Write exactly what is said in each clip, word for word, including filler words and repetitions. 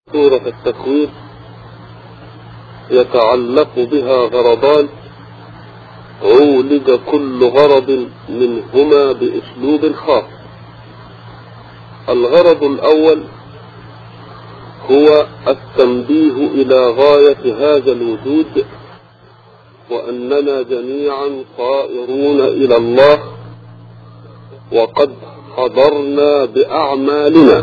سورة التكوير يتعلق بها غرضان عولج كل غرض منهما بأسلوب خاص. الغرض الأول هو التنبيه إلى غاية هذا الوجود وأننا جميعا صائرون إلى الله وقد حضرنا بأعمالنا.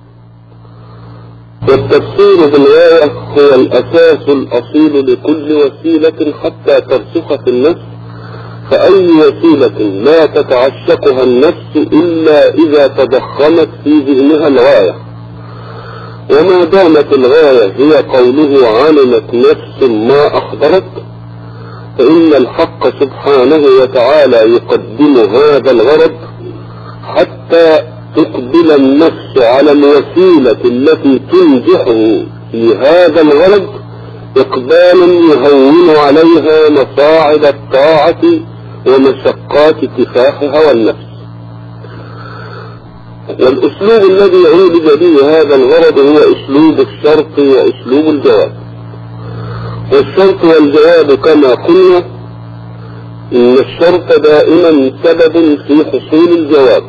والتفسير بالغاية هو الأساس الأصيل لكل وسيلة حتى ترسخ في النفس، فأي وسيلة لا تتعشقها النفس إلا إذا تضخمت في ذهنها الغاية. وما دامت الغاية هي قوله علمت نفس ما أحضرت، فإن الحق سبحانه وتعالى يقدم هذا الغرض حتى تقبل النفس على الوسيلة التي تنجحه في هذا الغرض إقبالا يهون عليها مصاعب الطاعة ومشقات كفاحها والنفس. والأسلوب الذي عولج به هذا الغرض هو أسلوب الشرط وأسلوب الجواب. والشرط والجواب كما قلنا إن الشرط دائما سبب في حصول الجواب،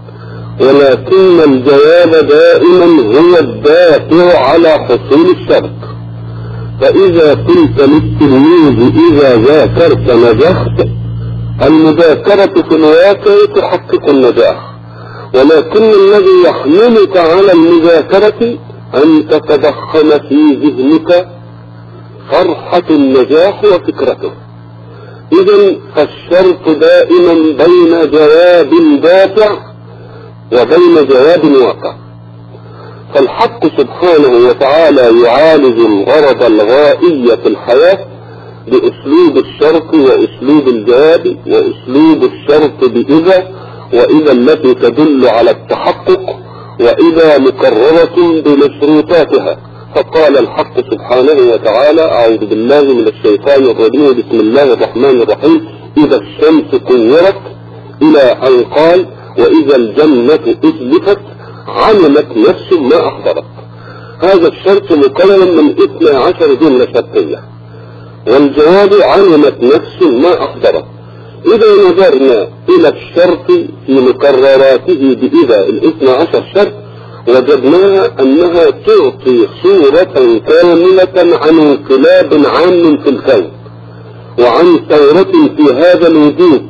ولكن الجواب دائما هو الدافع على حصول الشرط. فإذا قلت للتلميذ إذا ذاكرت نجحت، المذاكرة في الواقع تحقق النجاح، ولكن الذي يحملك على المذاكرة أن تتضخم في ذهنك فرحة النجاح وفكرته. إذن فالشرط دائما بين جواب دافع وبين جواب واقع. فالحق سبحانه وتعالى يعالج الغرض الغائي في الحياة بأسلوب الشرط وأسلوب الجواب، وأسلوب الشرط بإذا، وإذا التي تدل على التحقق، وإذا مكررة بمشروطاتها. فقال الحق سبحانه وتعالى: أعوذ بالله من الشيطان الرجيم، بسم الله الرحمن الرحيم، إذا الشمس كورت، إلى أن قال: وإذا الجنة أزلفت علمت نفس ما أحضرت. هذا الشرط مكون من اثنى عشر جملة شرطية، والجواب علمت نفس ما أحضرت. إذا نظرنا إلى الشرط في مكرراته بإذا الاثنى عشر شرط، وجدناها أنها تعطي صورة كاملة عن انقلاب عام في الكون وعن ثورة في هذا الوجود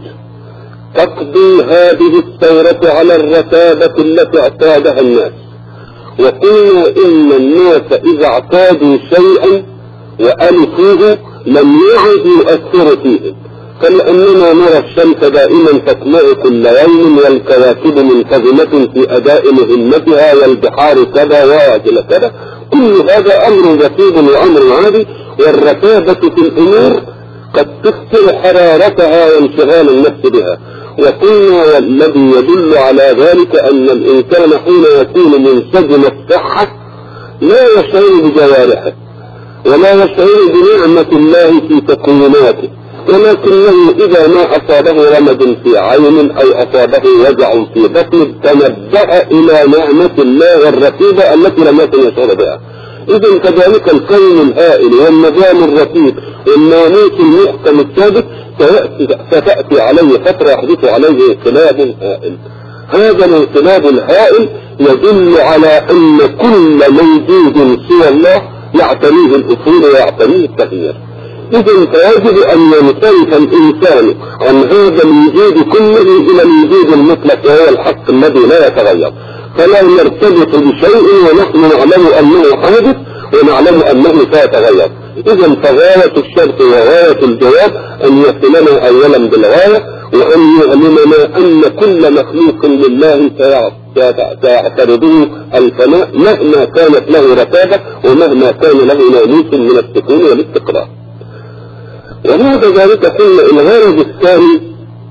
تقضي هذه الثورة على الرتابة التي اعتادها الناس. وقلنا إن الناس إذا اعتادوا شيئا وألفوه لم يعد يؤثر فيهم، فلأننا نرى الشمس دائما تطلع كل يوم، والكواكب منتظمة في أداء مهمتها، والبحار كذا وكذا كذا. كل هذا أمر رتيب وأمر عادي، والرتابة في الأمور قد تكثر حرارتها وانشغال النفس بها. وقلنا والذي يدل على ذلك أن الإنسان حين يكون منسجم الصحة لا يشعر بجوارحه ولا يشعر بنعمة الله في تكويناته، ولكنه إذا ما أصابه رمد في عين أو أصابه وجع في بطن تنبأ إلى نعمة الله والرتيبة التي لم يكن يشعر بها. إذن كذلك الكون الهائل والنظام الرتيب والناموس المحكم الثابت ستأتي عليه فترة يحدث عليه انقلاب هائل. هذا الانقلاب الهائل يدل على أن كل موجود سوى الله يعتريه الأصول ويعتريه التغيير. إذن فيجب أن ينصرف الإنسان عن هذا الوجود كله إلى الوجود المطلق، وهو الحق الذي لا يتغير، فلا نرتبط بشيء ونحن نعلم أنه حادث ونعلم أنه سيتغير. إذن فغاية الشرط وغاية الجواب أن يصلنا أولا بالغاية، وأن يعلمنا أن كل مخلوق لله سيعترضه الفناء مهما كانت له رتابة ومهما كان له ناموس من السكون والاستقرار. وهذا ذلك قلنا الغرض الثاني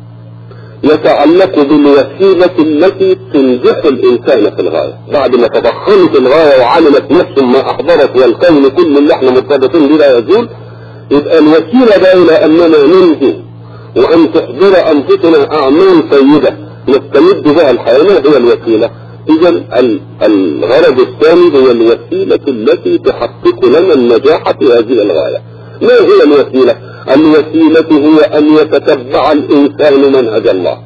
يتعلق بالوسيلة التي تنجح الإنسان في الغاية. بعد ما تضخمت الغاية وعلمت نفس ما أحضرت والكون كل اللي احنا مرتبطين به لا يزول، يبقى الوسيلة ده إلى أننا ننجو وأن تحضر أنفسنا أعمال سيدة نستمد بها الحياة. هي الوسيلة إذا الغرض الثاني هو الوسيلة التي تحقق لنا النجاح في هذه الغاية. ما هي الوسيلة؟ الوسيلة هي أن يتتبع الإنسان منهج الله،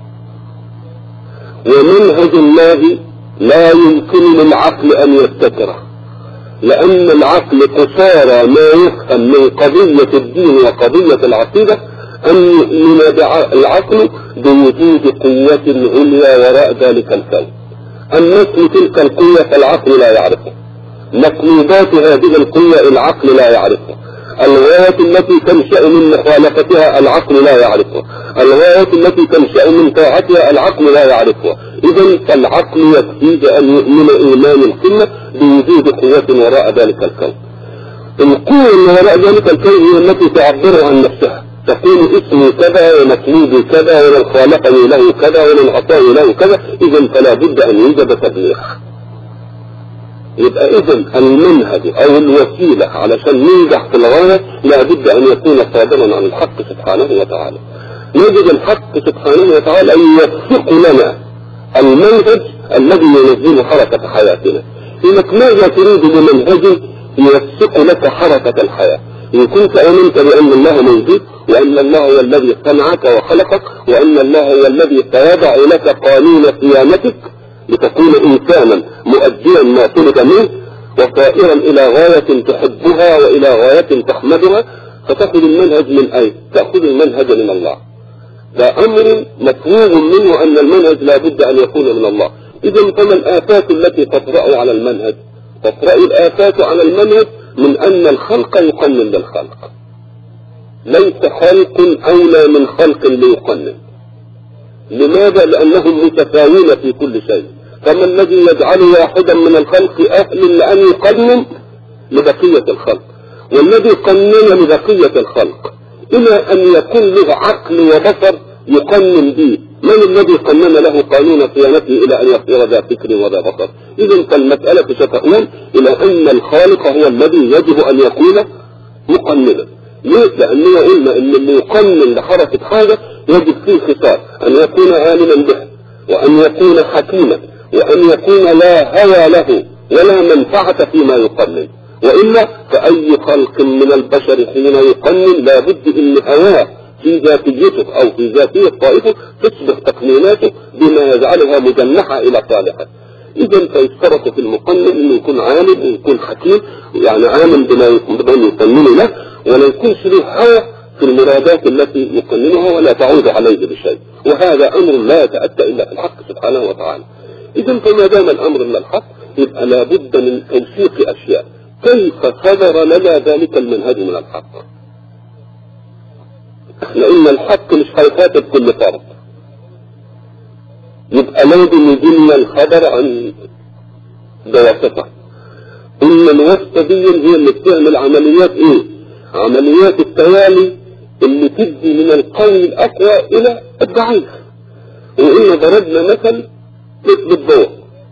ومنهج الله لا يمكن للعقل أن يبتكره، لأن العقل قصارى ما يفهم من قضية الدين وقضية العقيدة أن يؤمن العقل بوجود قوة عليا وراء ذلك الكون. النسل تلك القوة فالعقل لا يعرفها، مطلوبات هذه القوة العقل لا يعرفها، الغاية التي تنشأ من مخالفتها العقل لا يعرفها، الغاية التي تنشأ من طاعتها العقل لا يعرفها. إذن فالعقل يكفيه أن يؤمن إيمان القمة بوجود قوة وراء ذلك الكون. القوة اللي وراء ذلك الكون هي التي تعبر عن نفسها، تقول اسمي كذا ومطلوبي كذا ومن خالقني له كذا ومن عطاني له كذا. إذن فلا بد أن يوجد تبليغ. يبقى إذن المنهج أو الوسيلة علشان ننجح في الغاية لا بد أن يكون صادرا عن الحق سبحانه وتعالى. نجد الحق سبحانه وتعالى يوفق لنا المنهج الذي ينزل حركة حياتنا. إنك ماذا تريد بمنهج يوفق لك حركة الحياة؟ إن كنت آمنت بأن الله موجود، وأن الله هو الذي صنعك وخلقك، وأن الله هو الذي سيضع لك قانون قيامتك لتكون إنسانا مؤديا ما طلب منه وصائرا إلى غاية تحبها وإلى غاية تحمدها، فتأخذ المنهج من أين؟ تأخذ المنهج من الله. ده أمر مفهوم منه أن المنهج لا بد أن يكون من الله. إذن فما الآفات التي تطرأ على المنهج؟ تطرأ الآفات على المنهج من أن الخلق يقنن بالخلق. ليس خلق أولى من خلق ليقنن. لماذا؟ لأنهم متساوون في كل شيء. فما الذي يجعل واحدا من الخلق أهل لأن يقنن لبقية الخلق، والذي قنن لبقية الخلق إلى أن يكون له عقل وبصر يقنن به. من الذي قنن له قانون صيانته إلى أن يصير ذا فكر وذا بصر؟ إذن فالمسألة ستؤول إلى أن الخالق هو الذي يجب أن يكون مقننا. ليه؟ لأننا قلنا أن اللي يقنن لحركة حاجة يجب فيه خصال: أن يكون عالما بها، وأن يكون حكيما، وأن يكون لا هوى له ولا منفعة فيما يقنن. وإلا فأي خلق من البشر حين يقنن لا بد أن هواه في ذاتيته أو في ذاتية طائفه تصبح تقنيناته بما يجعلها مجنحة إلى صالحه. إذا فيشترط في المقنن أنه يكون عالم ويكون حكيم، يعني عالم بما يقنن له، ولا يكونش له هوى في المرادات التي يقننها ولا تعود عليه بشيء. وهذا أمر لا يتأتى إلا في الحق سبحانه وتعالى. إذا فما دام الأمر إلا الحق يبقى لا بد من توثيق أشياء. كيف صدر لنا ذلك المنهج من الحق؟ لأن الحق مش هيخاطب كل فرد، يبقى لازم يجينا الخبر عن دواسطه. إن الواسطة دي هي اللي بتعمل عمليات إيه؟ عمليات التوالي اللي تدي من القوي الأقوى إلى الضعيف. وإن ضربنا مثل مثل الضوء.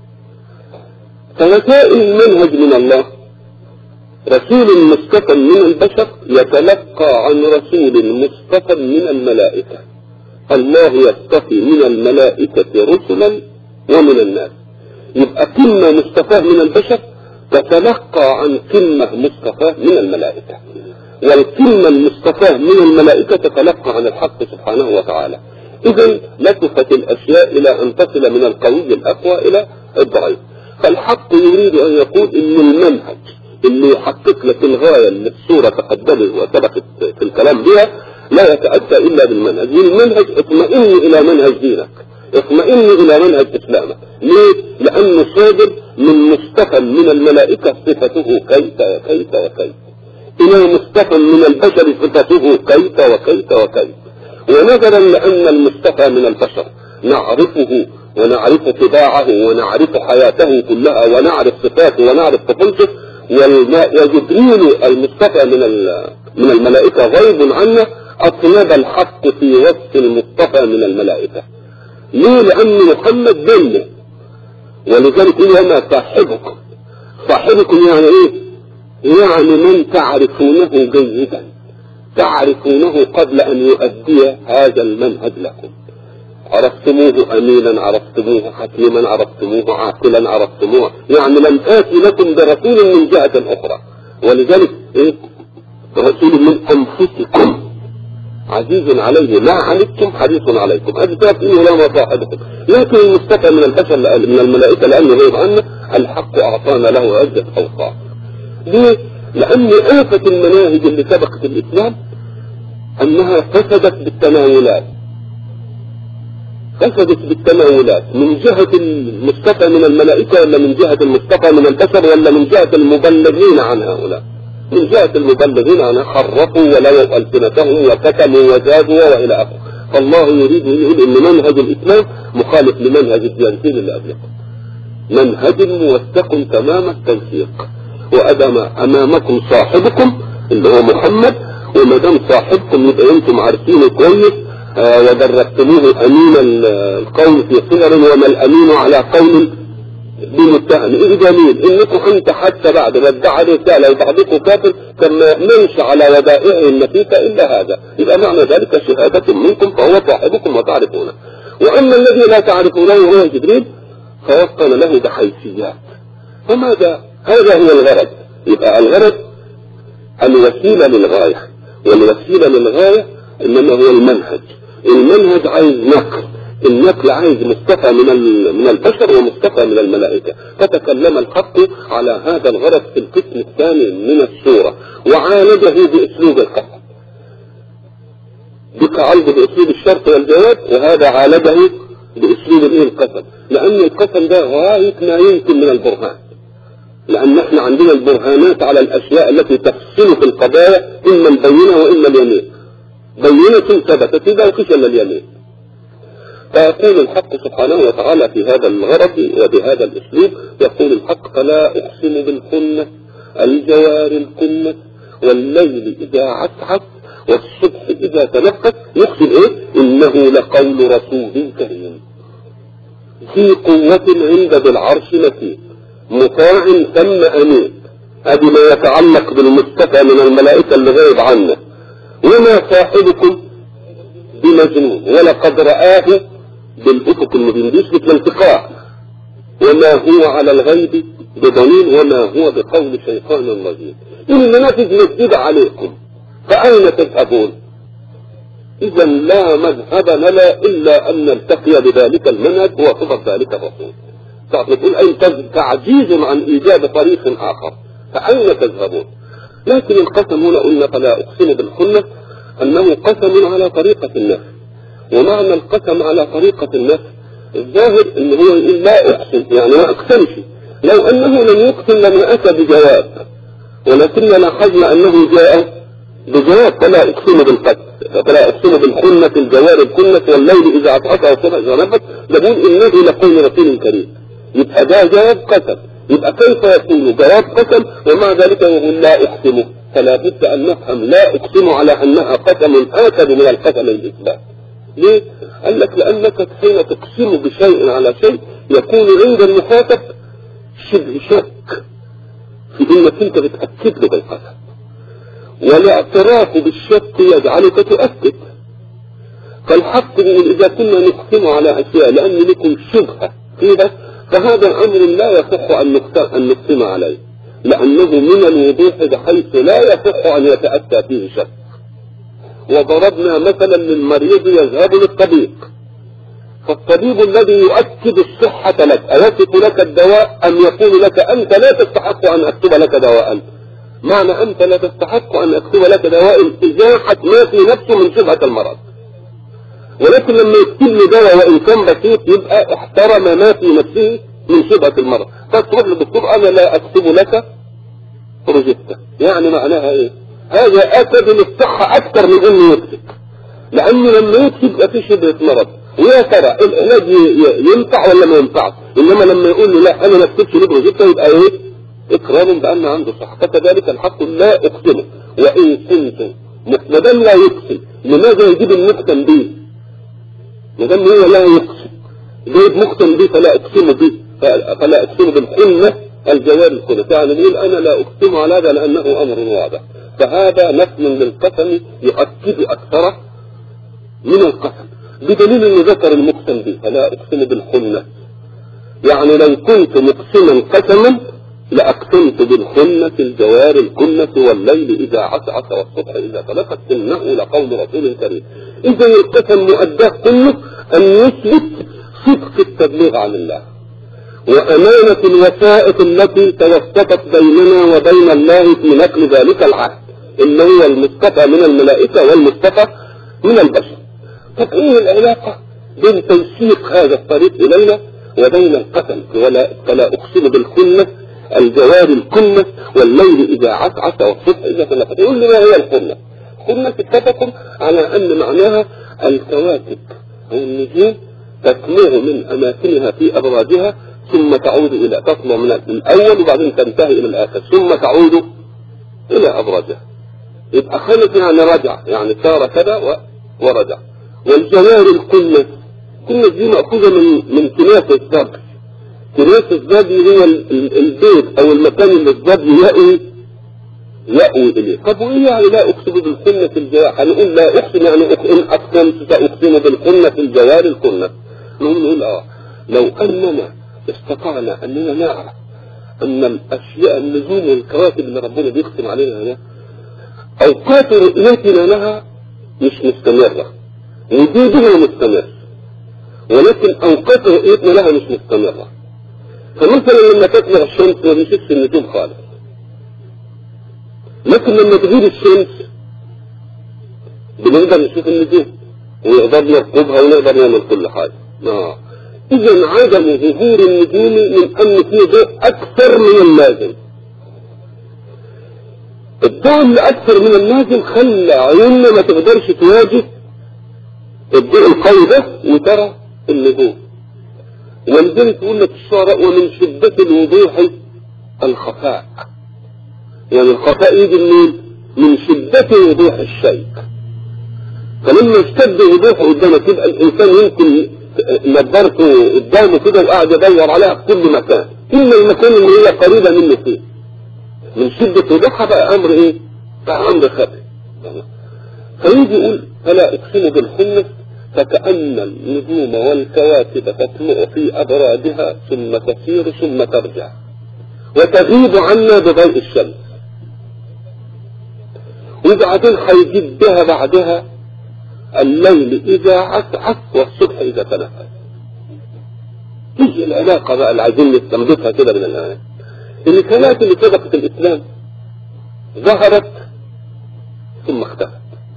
فوسائل المنهج من الله: رسول مصطفى من البشر يتلقى عن رسول مصطفى من الملائكة. الله يصطفي من الملائكة رسلا ومن الناس. يبقى كلمة مصطفى من البشر تتلقى عن كلمة مصطفى من الملائكة، والكلمة المصطفى من الملائكة تتلقى عن الحق سبحانه وتعالى. إذن لتفت الأشياء إلى أن تصل من القوي الأقوى إلى الضعيف. فالحق يريد أن يقول إن المنهج اللي يحقق لك الغاية اللي السورة تقدمت وسبقت في الكلام بها لا يتأتى إلا بالمنهج. والمنهج اطمئن إلى منهج دينك، اطمئن إلى منهج إسلامك. ليه؟ لأنه صادر من مصطفى من الملائكة صفته كيف وكيف وكيف، إلى مصطفى من البشر صفته كيف وكيف وكيف. ونظرا لأن المصطفى من البشر نعرفه ونعرف طباعه ونعرف حياته كلها ونعرف صفاته ونعرف تفلسه، وجبريل المصطفى من من الملائكة غيب عنا، أطلب الحق في وصف المصطفى من الملائكة. ليه؟ لأن محمد بينه، ولذلك هو ما صاحبكم. صاحبكم يعني إيه؟ يعني من تعرفونه جيدا، تعرفونه قبل أن يؤدي هذا المنهج لكم. عرفتموه أمينا، عرفتموه حكيما، عرفتموه عاقلا، عرفتموه، يعني لم آتي لكم برسول من جهة أخرى. ولذلك إيه؟ رسول من أنفسكم عزيز عليه ما عنتم حريص عليكم، أجداد إنه لا مصاحبكم. لكن المصطفى من البشر من الملائكة لأنه غيب عنه الحق أعطانا له عدة أوصاف. ليه؟ لأن آفة المناهج اللي سبقت الإسلام أنها فسدت بالتناولات، فسدت بالتناولات من جهة المصطفى من الملائكة ولا من جهة المصطفى من البشر ولا من جهة المبلغين عن هؤلاء. من جهة المبلغين عنها حرفوا ولو ألسنتهم وكتموا وزادوا وإلى آخره. فالله يريد أن يقول إن منهج الإسلام مخالف لمنهج الديانتين اللي قبلكم، منهج موثق تمام التنسيق. وأدام أمامكم صاحبكم اللي هو محمد، وما دام صاحبكم يبقى أنتم عارفينه كويس آه ودرستموه أمين القول في صغر، وما الأمين على قول بمتهم. إيه جميل إنكم أنت حتى بعد ما ادعى رسالة وبعضكم كافر كما منش على ودائعه النفيسة إلا هذا، يبقى معنى ذلك شهادة منكم فهو صاحبكم وتعرفونه. وأما الذي لا تعرفونه وهو جبريل فوصل له بحيثيات. فماذا؟ هذا هو الغرض. يبقى الغرض الوسيلة للغاية، والوسيلة للغاية إنما هو المنهج. المنهج عايز نقل، النقل عايز مصطفى من من البشر ومصطفى من الملائكة. فتكلم الحق على هذا الغرض في القسم الثاني من السورة، وعالجه بأسلوب القسم. بك عالج بأسلوب الشرط والجواب، وهذا عالجه بأسلوب الايه القسم، لأن القسم ده غاية ما يمكن من البرهان. لأن احنا عندنا البرهانات على الأشياء التي تفصل في القضايا إما البينة وإما اليمين. بينة ثبتت إذا وقش إلا اليمين. فيقول الحق سبحانه وتعالى في هذا الغرض وبهذا الأسلوب، يقول الحق: فلا أقسم بالخنس الجوار الكنس والليل إذا عسعس والصبح إذا تنفس. يقسم إيه؟ إنه لقول رسول كريم ذي قوة عند ذي العرش مكين مطاع ثم أمين. هذه ما يتعلق بالمصطفى من الملائكة اللي غيب عنه. وما صاحبكم بمجنون ولقد رآه بالأفق المبين، بيثبت الالتقاء. وما هو على الغيب بضنين وما هو بقول شيطان رجيم. إن المنافذ مسجد عليكم فأين تذهبون؟ إذا لا مذهب لنا إلا أن نلتقي بذلك المنهج وصفة ذلك الرسول. تقول أي تعجيز عن إيجاد طريق آخر، فأين تذهبون؟ لكن القسم هنا قلنا فلا أقسم بالخنس أنه قسم على طريقة النفس. ومعنى القسم على طريقة النفس الظاهر أنه هو يقول لا أقسم، يعني ما أقسمش. لو أنه لم يقسم لما أتى بجواب، ولكن لاحظنا أنه جاء بجواب فلا أقسم بالقسم، فلا أقسم بالخنس الجوار الكنس والليل إذا عطعت والصبح إذا نفس. يقول إنه لقول رسول كريم. يبقى ده جواب قسم. يبقى كيف يكون جواب قسم ومع ذلك يقول لا أقسم؟ فلا بد أن نفهم لا أقسم على أنها قسم آكد من القسم الإثبات. ليه؟ قال لك لأنك حين تقسم بشيء على شيء يكون عند المخاطب شبه شك في إنك أنت بتأكد له بالقسم، والاعتراف بالشك يجعلك تؤكد. فالحق يقول إذا كنا نقسم على أشياء لأن لكم شبهة كده فهذا أمر لا يصح أن نقسم عليه، لأنه من الوضوح بحيث لا يصح أن يتأتى فيه شك. وضربنا مثلا للمريض يذهب للطبيب، فالطبيب الذي يؤكد الصحة لك أيصف لك الدواء أم يقول لك أنت لا تستحق أن أكتب لك دواء؟ معنى أنت لا تستحق أن أكتب لك دواء إزاحة ما في نفسه من شبهة المرض. ولكن لما يكتب لي دواء وإن كان بسيط يبقى احترم ما في نفسه من شبهة المرض. فتروح للدكتور أنا لا أكتب لك روجيتا، يعني معناها إيه؟ هذا أكد للصحة أكثر من إنه يكتب، لأنه لما يكتب يبقى في شبهة مرض. ويا ترى العلاج ينفع ولا ما ينفعش؟ إنما لما يقول له لا أنا ما أكتبش لك روجيتا يبقى إيه؟ إقرار بأن عنده صحة. فكذلك الحق لا أقسم وإن كنت مقتدا لا يقسم. لماذا يجيب المقسم به؟ مدام هو لا يقسم جيد مقسم به فلا أقسم به، فلا أقسم بالخنة الجوار الكنة. يعني نقول أنا لا أقسم على هذا لأنه أمر واضح. فهذا نفل للقسم يؤكد أكثر من القسم. بدليل انه ذكر المقسم به، فلا اقسم بالخنس. يعني لو كنت مقسما قسما لاقسمت بالخنس الجوار الكنس والليل اذا عسعس والصبح اذا تنفس انه لقول رسول كريم. اذا القسم مؤداه كله ان يثبت صدق التبليغ عن الله وامانه الوثائق التي توسطت بيننا وبين الله في نقل ذلك العهد اللي هو المصطفى من الملائكه والمصطفى من البشر. طب ايه العلاقه بين توثيق هذا الطريق الينا وبين القسم ولا فلا اقسم بالخنس الجوار الكنس والليل اذا عسعس والصبح اذا تنفس؟ يقول لي ما هي الخنس؟ الخنس اتفقوا على ان معناها الكواكب او النجوم تطلع من اماكنها في ابراجها ثم تعود الى تطلع من الاول وبعدين تنتهي الى الاخر ثم تعود الى ابراجها. يبقى خنس يعني رجع، يعني صار كذا ورجع. والجوار الكنس، الكنس دي مأخوذة من من كناس الزبي. كناس الزبي هو البيت او المكان اللي الزبي يأوي يأوي اليه. طب وايه يعني لا اقسم بالخنس الجوار؟ هنقول لا اقسم يعني ان اقسمت ساقسم بالخنس الجوار الكنس. نقول نقول اه لو اننا استطعنا اننا نعرف ان الاشياء النجوم والكواكب اللي ربنا بيقسم عليها هنا اوقات رؤيتنا لها مش مستمرة، وجودها مستمر، ولكن اوقات رؤيتنا لها مش مستمرة. فمثلا لما تطلع الشمس ما بنشوفش النجوم خالص، لكن لما تغيب الشمس بنقدر نشوف النجوم ونقدر نرقبها ونقدر نعمل كل حاجة. اه اذا عدم ظهور النجوم من ان فيه ضوء اكثر من اللازم. الضوء اللي اكثر من اللازم خلى عيوننا ما تقدرش تواجه الضوء القوي ده وترى النجوم. ولذلك يقول لك الشعراء ومن شدة الوضوح الخفاء. يعني الخفاء يجي منين؟ من شدة وضوح الشيء. فلما اشتد وضوحه قدامك يبقى الانسان يمكن نظرته قدامه كده وقاعد يدور عليها في كل مكان، كل المكان اللي هي قريبة منه فيه. من شدة وضوحها بقى امر ايه؟ بقى امر خفي. فيجي يقول فلا اقسم بالخنس فكأن النجوم والكواكب تطلع في أبرادها ثم تسير ثم ترجع وتغيب عنا بضوء الشمس. وبعدين هيجيب بها بعدها الليل إذا عسعس والصبح إذا تنفس. تيجي العلاقة بقى اللي عايزين نستنبطها كده من الآيات. الكلمات اللي سبقت الإسلام ظهرت ثم اختفت،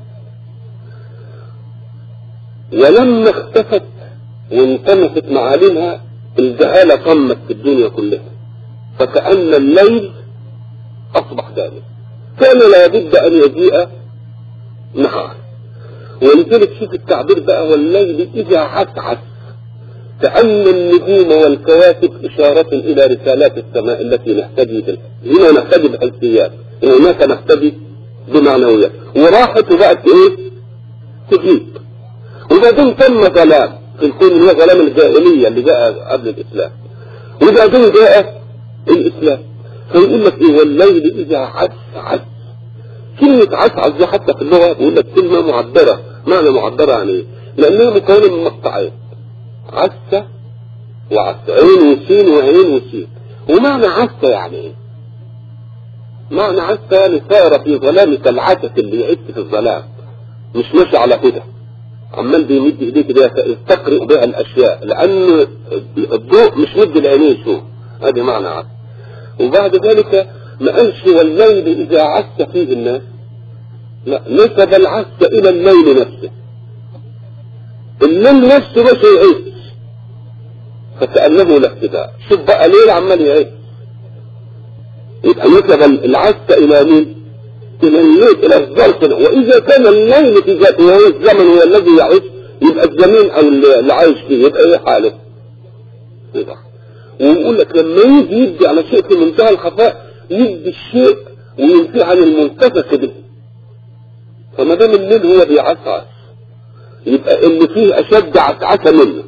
ولما اختفت وانتمست معالمها الجهالة طمت في الدنيا كلها، فكأن الليل أصبح دائما، كان لا بد أن يجيء نهار. ولذلك شوف التعبير بقى والليل إذا عسعس، كأن النجوم والكواكب إشارة إلى رسالات السماء التي نهتدي بها. هنا نهتدي بحسيات وهناك نهتدي بمعنويات، وراحت وبقت إيه؟ تغيب. وبعدين تم ظلام في الكون اللي هو ظلام الجاهلية اللي جاء قبل الإسلام، وبعدين جاء الإسلام. فيقول لك إيه والليل إذا عسعس. كلمة عسعس دي حتى في اللغة بيقول لك كلمة معبرة. معنى معبرة يعني إيه؟ لأنها مكونة من مقطعين، عسة وعسة، عين وسين وعين وسين. ومعنى عسة يعني إيه؟ معنى عسة يعني سائرة في ظلام كالعسس اللي يعس في الظلام، مش ماشي على كده عمال بيمد ايديه كده يستقرئ بها الاشياء، لان الضوء مش مد العينين شوف، هذا معنى عسى. وبعد ذلك ما قالش والليل اذا عس فيه الناس، لا، نسب العس الى الليل نفسه. الليل نفسه مش يعيش، فكأنه لا ابتداء. شوف بقى ليل عمال يعيش، يبقى نسب العس الى مين؟ إلى الليل، إلى الظرف. وإذا كان الليل في ذاته وهو الزمن هو الذي يعيش، يبقى الزمين أو اللي عايش فيه يبقى إيه حاله؟ يبقى ويقول لك لما يجي يدي على شيء في منتهى الخفاء يدي الشيء وينفي عن المنتفخ به. فما دام الليل هو بيعسعس يبقى اللي فيه أشد عسعسة منه.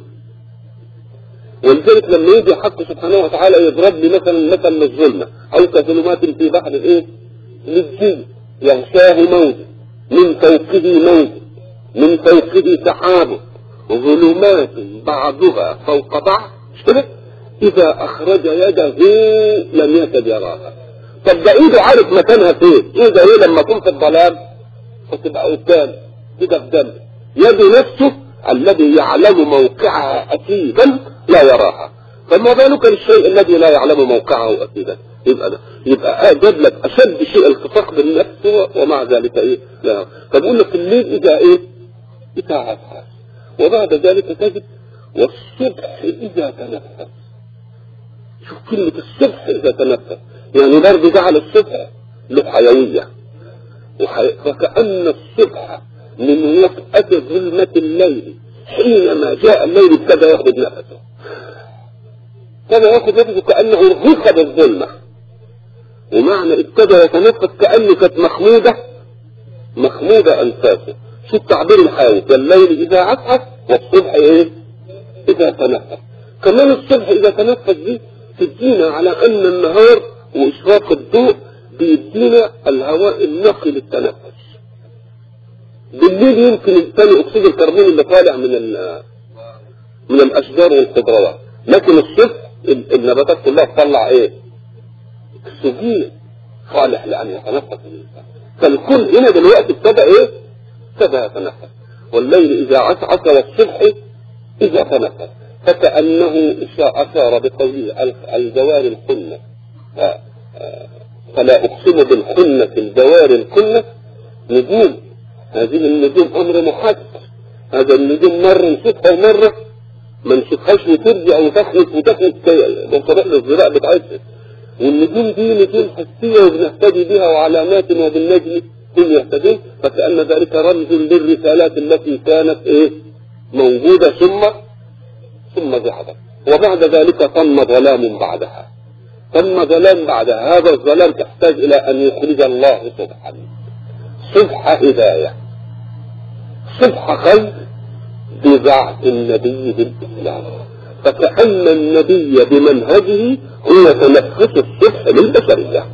ولذلك لما يجي حق سبحانه وتعالى يضرب لي مثلا مثل للظلمة أو كظلمات في بحر الإيه؟ للجن يغشاه موج من فوقه موج من فوقه سحاب ظلمات بعضها فوق بعض إذا أخرج يده لم يكد يراها. طب ده إيده عارف مكانها فين؟ إيده إيه لما تكون في الظلام فتبقى قدام كده قدام يده نفسه الذي يعلم موقعها أكيدا لا يراها، فما بالك للشيء الذي لا يعلم موقعه أكيدا؟ يبقى ده يبقى جاب لك أشد شيء التصاق بالنفس ومع ذلك إيه؟ لا. فبقول لك الليل إذا إيه؟ إذا عسعس، وبعد ذلك تجد والصبح إذا تنفس. شوف كلمة الصبح إذا تنفس، يعني برضه جعل الصبح له حيوية، وكأن الصبح من وقت ظلمة الليل حينما جاء الليل ابتدى ياخذ نفسه، ابتدى ياخذ نفسه كأنه رهق بالظلمة، ومعنى ابتدى يتنفس كأنه كانت مخمودة مخمودة أنفاسه. شو التعبير الحيوي؟ الليل إذا عسعس والصبح إيه؟ إذا تنفس. كمان الصبح إذا تنفس دي تدينا على أن النهار وإشراق الضوء بيدينا الهواء النقي للتنفس. بالليل يمكن ثاني أكسيد الكربون اللي طالع من من الأشجار والخضروات، لكن الصبح النباتات كلها تطلع إيه؟ أكسجين صالح لأن يتنفس الإنسان. فالكل هنا دلوقتي ابتدى إيه؟ ابتدى يتنفس. والليل إذا عسعس والصبح إذا تنفس، فكأنه أشار بقوله الجوار الكنة، فلا أقسم بالخنة الجوار الكنة. نجوم، هذه النجوم أمر محدد، هذا النجوم مرة نشوفها ومرة ما نشوفهاش وترجع وتخلص وتخلص بصراحة الزراء بتاعتها. والنجوم دي نجوم حسية وبنهتدي بها وعلامات وبالنجم هم يهتدون، فكأن ذلك رمز للرسالات التي كانت إيه؟ موجودة ثم ثم ذهبت، وبعد ذلك تم ظلام بعدها، تم ظلام بعدها. هذا الظلام تحتاج إلى أن يخرج الله سبحانه صبح هداية، صبح خير ببعث النبي بالإسلام، فكأن النبي بمنهجه هو تنفس الصبح للبشرية.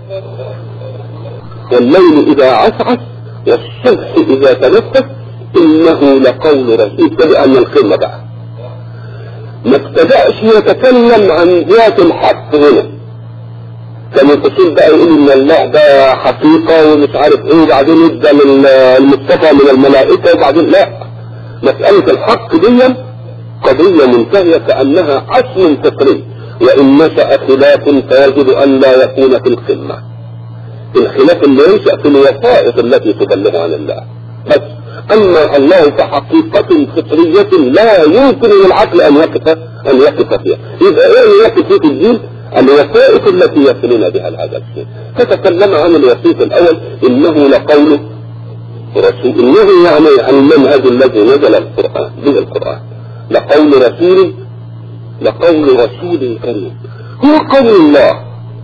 والليل إذا عسعس والصبح إذا تنفس إنه لقول رسول. لأن القمة بقى ما ابتدأش يتكلم عن ذات الحق هنا، كان يقول بقى يقول ان الله ده حقيقة ومش عارف ايه، وبعدين يبدأ المصطفى من الملائكة، وبعدين لا، مسألة الحق دي قضية منتهية كأنها أصل فطري، وإن نشأ خلاف فيجب أن لا يكون في القمة. الخلاف اللي ينشأ في الوسائط التي تبلغ عن الله بس، أما الله كحقيقة فطرية لا يمكن للعقل أن يقف أن يقف فيها. إذا إيه يقف في الدين؟ الوسائط التي يصلون بها هذا الشيء. فتكلم عن الوسيط الأول إنه لقول رسول، إنه يعني المنهج الذي نزل القرآن به القرآن، لقول رسول لقول رسول كريم، هو قول الله.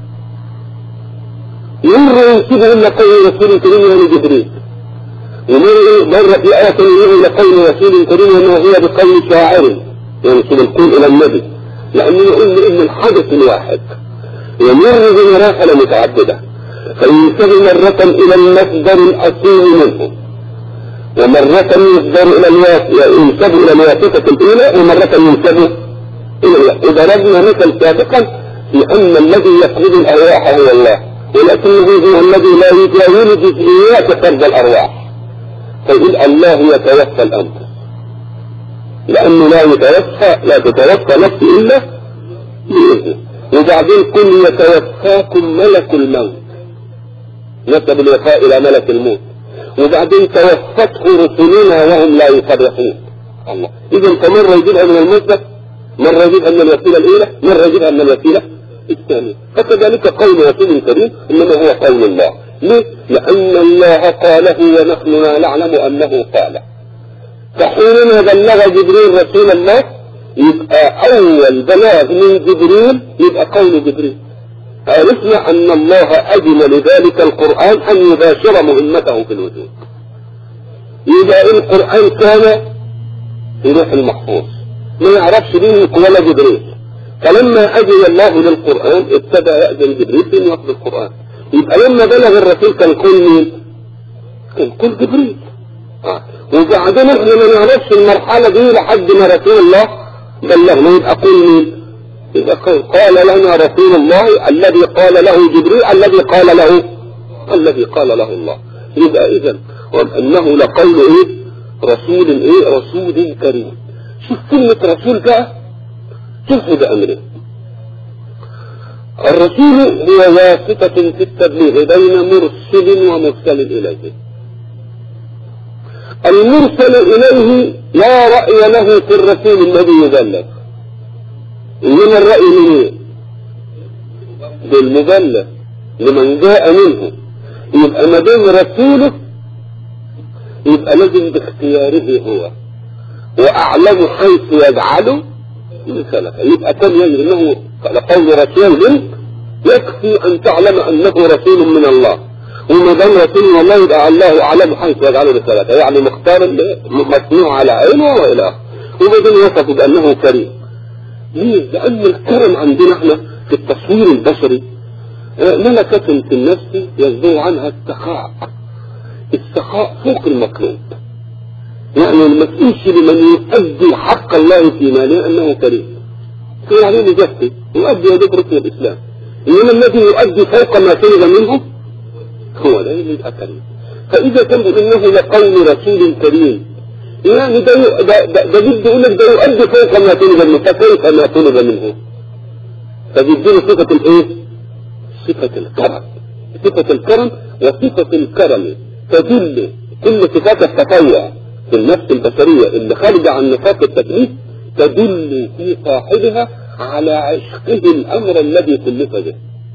مرة ينسبه إلا قول رسول كريم يعني جبريل، ومرة في آية يقول لقول رسول كريم أنه هو بقول شاعر ينسب القول إلى النبي، لأنه يقول إن الحدث الواحد يمر بمراحل متعددة، فينسب مرة إلى المصدر الأصيل منه، ومرة يصدر إلى ينسب إلى الواسطة الأولى، ومرة ينسب إلى. وضربنا مثل سابقا في أن الذي يقبض الأرواح هو الله، ولكنه هو الذي لا يجاوز جزئيات فرد الأرواح، فيقول الله يتوفى الأنفس، لأنه لا يتوفى لا تتوفى نفس إلا بإذنه. وبعدين كل يتوفاكم ملك الموت، نسب الوفاء إلى ملك الموت، وبعدين توفته رسلنا وهم لا يفرقون. الله، إذا فمرة يجيبها من المصدر، مرة يجيبها من الوسيلة الأولى، مرة يجيبها من الوسيلة الثانية. فكذلك قول رسول كريم إنما هو قول الله. ليه؟ لأن الله قاله ونحن لا نعلم أنه قاله. فحينما بلغ جبريل رسول الله يبقى أول بلاغ من جبريل يبقى قول جبريل. عرفنا أن الله أذن لذلك القرآن أن يباشر مهمته في الوجود. يبقى القرآن كان في روح المحفوظ، ما يعرفش مين ولا جبريل، فلما أذن الله للقرآن ابتدى يأذن جبريل في يأخذ القرآن. يبقى لما بلغ الرسول كان كل مين؟ كان كل جبريل. آه. وبعدين احنا ما نعرفش المرحلة دي لحد ما رسول الله بلغنا. يبقى قول مين؟ يبقى قال لنا رسول الله الذي قال له جبريل الذي قال له الذي قال له الله. يبقى اذا وانه لقول ايه؟ رسول ايه؟ رسول كريم. شوف كلمة رسول بقى تفرد امره. الرسول هو واسطة في التبليغ بين مرسل ومرسل اليه. المرسل اليه لا رأي له في الرسول الذي يبلغ، انما الرأي من ايه؟ بالمبلغ لمن جاء منه. يبقى ما دام رسوله يبقى لازم باختياره هو، واعلم حيث يجعله رسالته. يبقى كان يجب انه لقول رسول يكفي ان تعلم انه رسول من الله، وما دام رسول من الله يبقى الله اعلم حيث يجعله رسالته، يعني مختار مصنوع على عينه والى اخره. وبعدين وصف بانه كريم. ليه؟ لان الكرم عندنا احنا في التصوير البشري ملكة في النفس يصدر عنها السخاء. السخاء فوق المطلوب، يعني ما تقولش لمن يؤدي حق الله في ماله انه كريم، يقول عليه مجفي يؤدي يجب ركن الاسلام. انما الذي يؤدي فوق ما طلب منه هو لا يبقى كريم. فاذا كان انه لقول رسول كريم، يعني ده ده ده بده يقول لك ده يؤدي فوق ما طلب منه، فكيف ما طلب منه؟ فبيديله صفة الايه؟ صفة الكرم. صفة الكرم وصفة الكرم تدل كل صفات التطوع في النفس البشرية اللي خارجة عن نطاق التكليف تدل في صاحبها على عشقه الأمر الذي كلف به.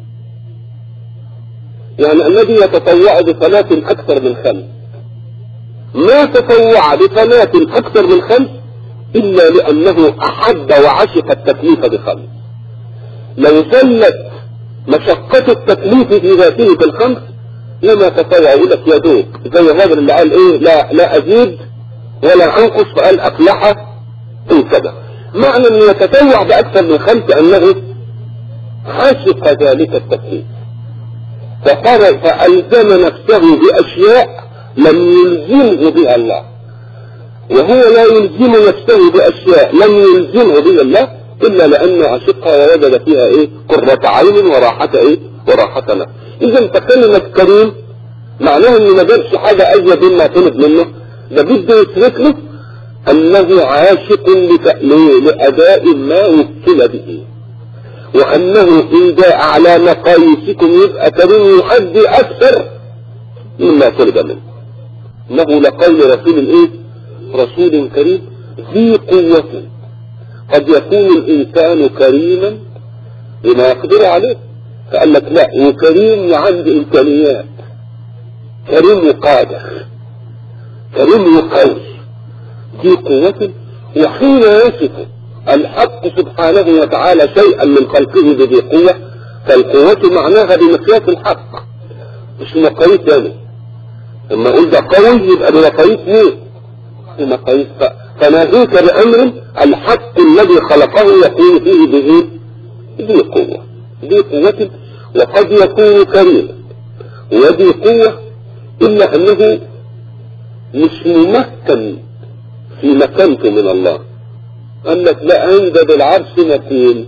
يعني الذي يتطوع بصلاة أكثر من خمس ما تطوع بصلاة أكثر من خمس إلا لأنه أحب وعشق التكليف بخمس. لو زلت مشقة التكليف في ذاته في الخمس لما تطوع، يقول لك يا دوب زي الراجل اللي قال ايه لا لا ازيد ولا انقص، فقال افلح ان كذا. معنى ان يتطوع باكثر من خمس انه عاشق ذلك التكليف، فقال فالزم نفسه باشياء لم يلزمه بها الله، وهو لا يلزم نفسه باشياء لم يلزمه بها الله إلا لأنه عشقها ووجد فيها إيه؟ قرة عين وراحة إيه؟ وراحة نفس. إذا فكلمة كريم معناه إنه ما جابش حاجة أزيد مما طلب منه، ده بده يثبت له أنه عاشق لأداء ما وكل به، وأنه إن جاء على مقاييسكم يبقى كريم يؤدي أكثر مما طلب منه. إنه لقول رسول إيه؟ رسول كريم ذي قوة. قد يكون الإنسان كريما بما يقدر عليه، فقال لك لا، وكريم عنده إمكانيات، كريم وقادر، كريم وقوي ذي قوة. وحين يصف الحق سبحانه وتعالى شيئا من خلقه بذي قوة، فالقوة معناها بمقياس الحق مش بمقاييس ثاني. لما أقول ده قوي يبقى بمقاييس مين؟ بمقاييس فناهيك بأمر الحق الذي خلقه يكون فيه به ذي قوة ذي قوة. وقد يكون كريما وذي قوة إلا أنه مش ممكن في مكانته من الله. قال لك لا، عند بالعرش مكين،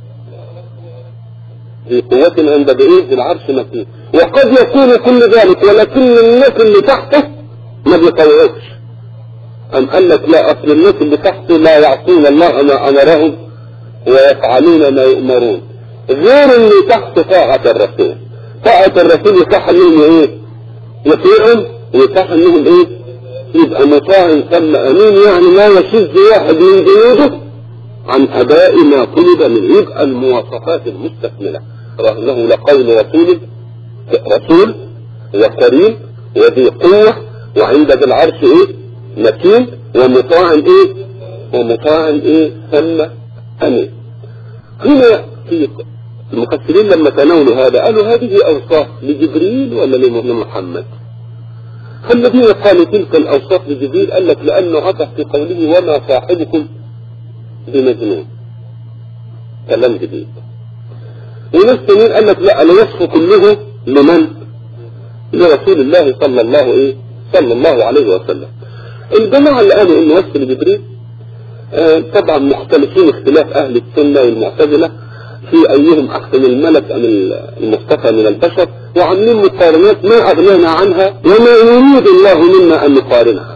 ذي قوة عند بإيه بالعرش مكين. وقد يكون كل ذلك ولكن الناس اللي تحته ما بيطوعوش. أم قال لك لا، أصل الناس اللي تحته لا يعصون الله ما أمرهم ويفعلون ما يؤمرون، غير اللي تحت طاعة الرسول. طاعة الرسول يصح انهم ايه؟ يطيعهم، ويصح انهم ايه؟ يبقى مطاع ثم امين، يعني ما يشذ واحد من جنوده عن اداء ما طلب منه. يبقى المواصفات المستكملة رغم لقول رسول رسول وكريم وذي قوة وعند ذي العرش ايه؟ مكين ومطاع ايه؟ ومطاع ايه؟ ثم امين. هنا في المفسرين لما تناولوا هذا قالوا هذه اوصاف لجبريل ولا لمحمد؟ فالذين قالوا تلك الاوصاف لجبريل قال لك لانه عطف في قوله وما صاحبكم بمجنون، كلام جديد. وناس تانيين قال لك لا، الوصف كله لمن؟ لرسول الله صلى الله ايه؟ صلى الله عليه وسلم. الجماعة اللي قالوا انه وصف لجبريل آه طبعا مختلفين اختلاف اهل السنة والمعتزلة في ايهم احسن الملك ام المصطفى من البشر، وعاملين مقارنات ما اغنانا عنها وما يريد الله منا ان نقارنها.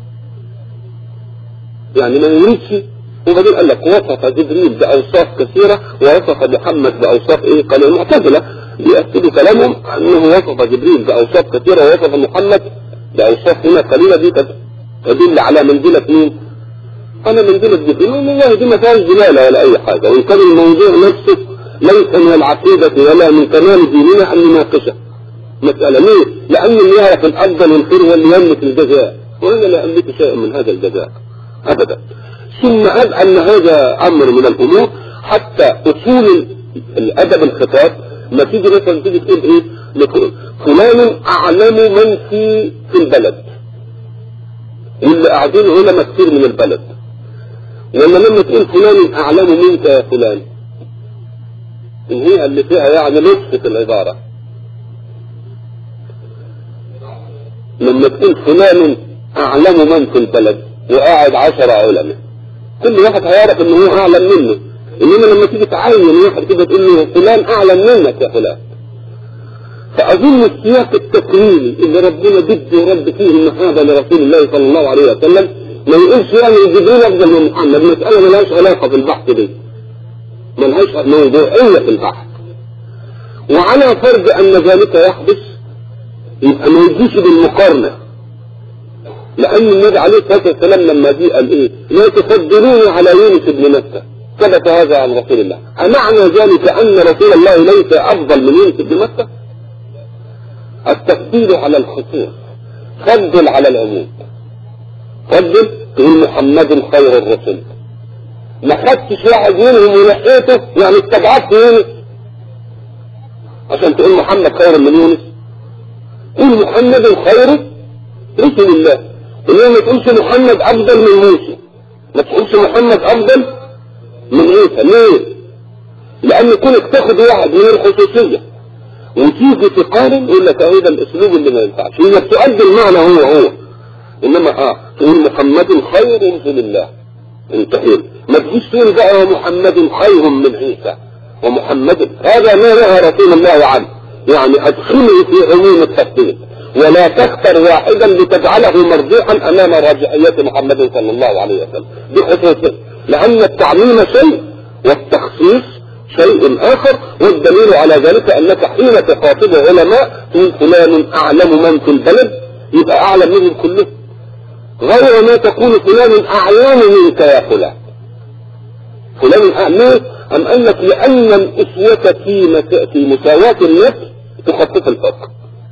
يعني ما يريدش. وبعدين قال لك وصف جبريل باوصاف كثيرة ووصف محمد باوصاف ايه؟ قال المعتزلة بيأكدوا كلامهم انه وصف جبريل باوصاف كثيرة ووصف محمد باوصاف هنا قليلة. دي تدل على منزلة مين؟ على منزلة جبريل. والله دي ما فيهاش دلالة ولا اي حاجة، وان كان الموضوع نفسه ليس من العقيدة ولا من كمال ديننا ان نناقشه مسألة. ليه؟ لان اللي يعرف الافضل والخير هو اللي يملك الجزاء، وانا لا املك شيئا من هذا الجزاء ابدا. ثم قال ان هذا امر من الامور حتى اصول الادب الخطاب ما تيجي مثلا تيجي تقول ايه؟ فلان اعلم من في في البلد، واللي قاعدين علماء كتير من البلد، ولا لما تقول فلان اعلم منك يا فلان، هي اللي فيها يعني لطف في العبارة. لما تقول فلان اعلم من في البلد وقاعد عشر علماء، كل واحد هيعرف انه هو اعلم منه. انما لما تيجي تعين واحد كده تقول له فلان اعلم منك يا فلان، فاظن السياق التكويني اللي ربنا بده يرد فيه المحابة لرسول الله صلى الله عليه وسلم ما يقولش يعني جبريل افضل من محمد. مسألة ملهاش علاقة بالبحث دي، ملهاش موضوعية في البحث. وعلى فرض ان ذلك يحدث يبقى ما يجيش بالمقارنة، لان النبي عليه الصلاة والسلام لما جه قال ايه؟ لا تفضلوني على يونس بن متى، ثبت هذا عن رسول الله. أمعنى ذلك ان رسول الله ليس افضل من يونس بن متى؟ التفضيل على الخصوص، فضل على العموم. فضل تقول محمد خير الرسل، ما خدتش واحد منهم ونحيته يعني استبعدت يونس عشان تقول محمد خير من يونس. قول محمد خير رسل الله، انما ما تقولش محمد افضل من موسى، ما تقولش محمد افضل من عيسى. ليه؟ لان كونك تاخد واحد من الخصوصية وتيجي تقارن يقول لك اهو ده الاسلوب اللي ما ينفعش، انك تؤدي المعنى هو هو. انما اه تقول محمد خير رسل الله انتهينا. ما تجيش تقول بقى محمد خير من عيسى ومحمد، هذا ما نهى رسول الله عنه. يعني ادخله في عموم التفضيل ولا تختر واحدا لتجعله مرجوحا امام راجحيات محمد صلى الله عليه وسلم بخصوصه، لان التعميم شيء والتخصيص شيء اخر. والدليل على ذلك انك حين تخاطب علماء تقول فلان اعلم من في البلد، يبقى اعلم منهم كلهم، غير ما تقول فلان اعلم منك يا فلان. فلان اعلم ام انك لان الاسوة في مساواة النفس تخطط الفقر.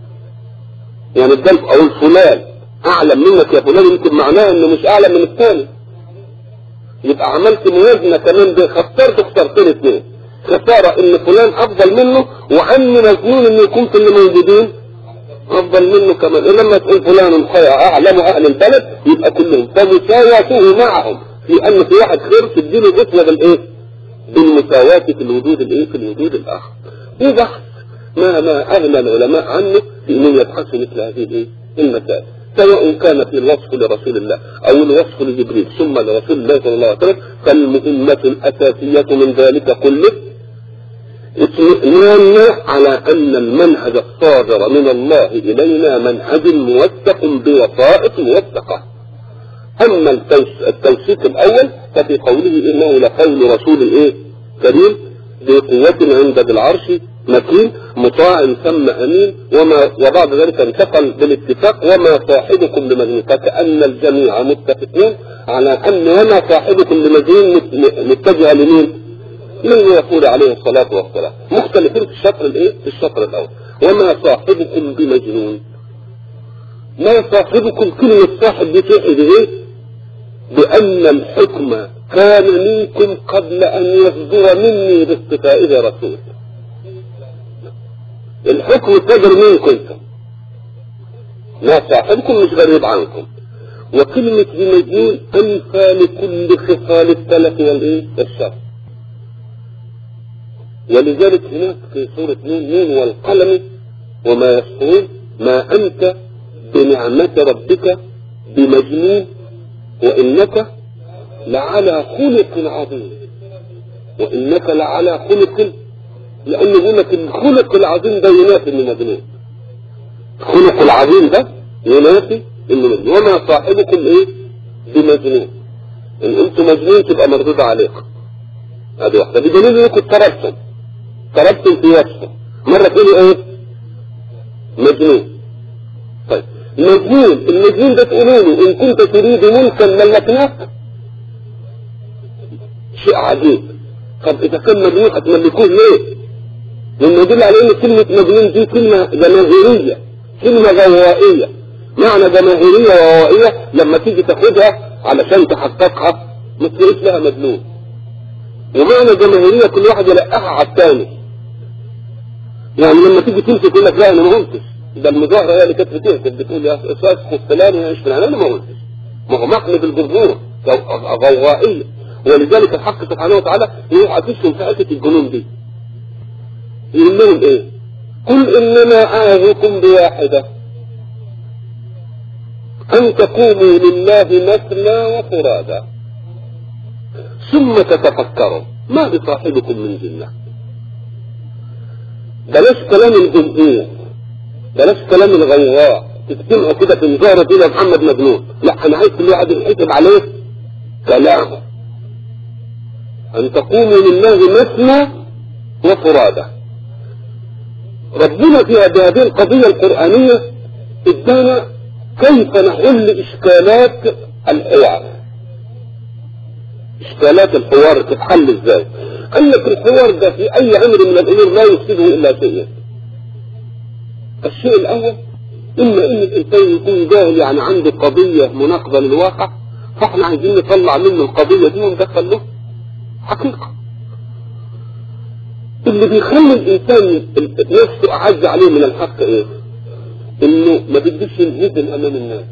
يعني الدلف او الفلان اعلم منك يا فلان يمكن معناه انه مش اعلم من الثاني، يبقى عملت موازنة كمان ده، خسرت خسارتين اثنين. خسارة ان فلان افضل منه، وان مظنون انه يكون في اللي موجودين افضل منه كمان. لما تقول فلان خير اعلم اهل البلد يبقى كلهم، فمساواته معهم في ان في واحد خير تديله اسوة بالايه؟ بالمساواة في الوجود الايه؟ في الوجود الاخر. دي بحث ما ما اغنى العلماء عنه في ان يبحثوا مثل هذه الايه؟ المسائل، سواء كان في الوصف لرسول الله او الوصف لجبريل ثم لرسول الله صلى الله عليه وسلم. فالمهمة الاساسية من ذلك كله اطمئنان على ان المنهج الصادر من الله الينا منهج موثق بوثائق موثقة. اما التوثيق الاول ففي قوله انه لقول رسول ايه؟ كريم ذي قوة عند ذي العرش مكين مطاع ثم امين. وما وبعد ذلك انتقل بالاتفاق وما صاحبكم بمجنون، فكأن الجميع متفقين على ان وما صاحبكم بمجنون متجه لمين؟ من يقول عليه الصلاة والسلام. مختلفين في الشطر الايه؟ في الشطر الاول وما صاحبكم بمجنون. ما صاحبكم كلمة صاحب دي تحد ايه؟ بان الحكم كان منكم قبل ان يصدر مني باستفائه رسول. الحكم صدر منكم، ما صاحبكم مش غريب عنكم. وكلمة بمجنون انفى لكل خصال التلف والايه؟ الشر. ولذلك هناك في سورة نون نون والقلم وما يسطرون ما انت بنعمة ربك بمجنون وإنك لعلى خلق عظيم، وإنك لعلى خلق، لأنه يقول لك الخلق العظيم ده ينافي إنه مجنون. الخلق العظيم ده ينافي إنه مجنون، وما صاحبكم إيه بمجنون، إن أنتم مجنون تبقى مردودة عليكم. هذه واحدة بدليل إنكم اضطربتم اضطربتم في وصفه، مرة تقولوا إيه مجنون. طيب مجنون، المجنون ده تقولوا له إن كنت تريد ملكا ملكناك، شيء عجيب. طب إذا كان مجنون هتملكوه ليه؟ لأنه يدل على إن كلمة مجنون دي كلمة جماهيرية، كلمة غوائية. معنى جماهيرية وغوائية لما تيجي تاخدها علشان تحققها ما تلاقيش لها مجنون. ومعنى جماهيرية كل واحد يلقاها على الثاني. يعني لما تيجي تمسك يقول لك لا أنا ما قلتش، ده المظاهرة هي اللي كانت بتكتب بتقول يا أستاذ فلان يعيش في العنان، أنا ما قلتش. ما هو محمد الجمهور غوائية. ولذلك الحق سبحانه وتعالى يعطيهم في حته الجنون دي. يقول لهم ايه؟ قل انما اعظكم بواحده ان تقوموا لله مثنى وفرادا ثم تتفكروا ما بصاحبكم من جنه. بلاش كلام الجمهور، بلاش كلام الغواء تجتمعوا كده في مظاهره دي محمد مجنون. لا، انا عايز كل واحد يحسب عليه كلامه. أن تقوموا لله مثنى وفرادى. ربنا في هذه القضية القرآنية ادانا كيف نحل إشكالات الحوار. إشكالات الحوار تتحل إزاي؟ قال لك الحوار ده في أي أمر من الأمور لا يفسده إلا شيئين. الشيء الأول إما إن الإنسان يكون جاهل، يعني عنده قضية مناقضة للواقع، فإحنا عايزين نطلع منه القضية دي وندخل له حقيقة. اللي بيخلي الإنسان نفسه أعز عليه من الحق إيه؟ إنه ما بديش ينهزم أمام الناس.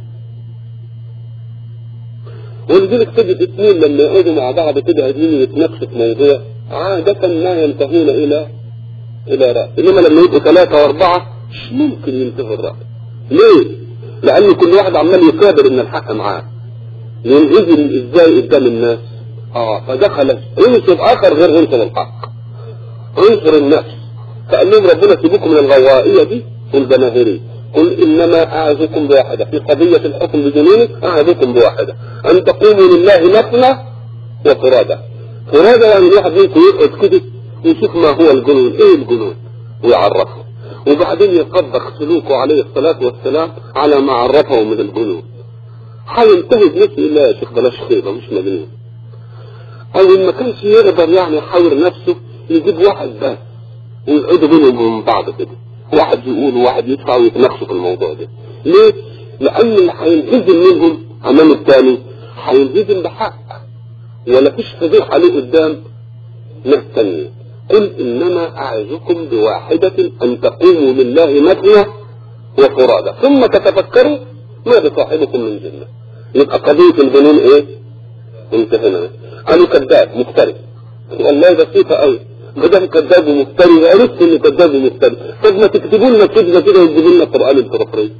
ولذلك تجد اثنين لما يقعدوا مع بعض كده قاعدين يتناقشوا في موضوع عادة لا ينتهون إلى إلى رأي، إنما لما يبقوا ثلاثة وأربعة مش ممكن ينتهوا الرأي. ليه؟ لأن كل واحد عمال يكابر إن الحق معاه. ينهزم إزاي قدام الناس؟ اه فدخل عنصر اخر غير عنصر الحق، عنصر النفس. فقال لهم ربنا سيبوكم من الغوائية دي والجماهيرية. قل انما اعظكم بواحدة في قضية الحكم بجنونه، اعظكم بواحدة ان تقوموا لله مثنى وفرادى. فرادى يعني الواحد منكم يقعد كده يشوف ما هو الجنون، ايه الجنون ويعرفه، وبعدين يطبق سلوكه عليه الصلاة والسلام على ما عرفه من الجنون. هينتهي بنفسه لا يا شيخ بلاش خيبة مش مجنون. او ان ما كانش يقدر يعني يحاور نفسه يجيب واحد بس ويقعدوا بينهم وبين بعض كده، واحد يقول وواحد يدفع ويتناقشوا في الموضوع ده. ليه؟ لان اللي هينهزم منهم امام الثاني هينهزم بحق، ولا فيش فضيح عليه قدام ناس ثانيه. قل انما اعظكم بواحده ان تقوموا لله مثنى وفرادى ثم تتفكروا ما بصاحبكم من جنه. يبقى قضيه الجنون ايه؟ انتهينا. قالوا كذاب مفتري، والله ده صيفة قوي، ما دام كذاب ومفتري عرفت ان كذاب ومفتري. طب ما تكتبوا لنا كذبه كده وتجيبوا لنا قرآن الفرفري.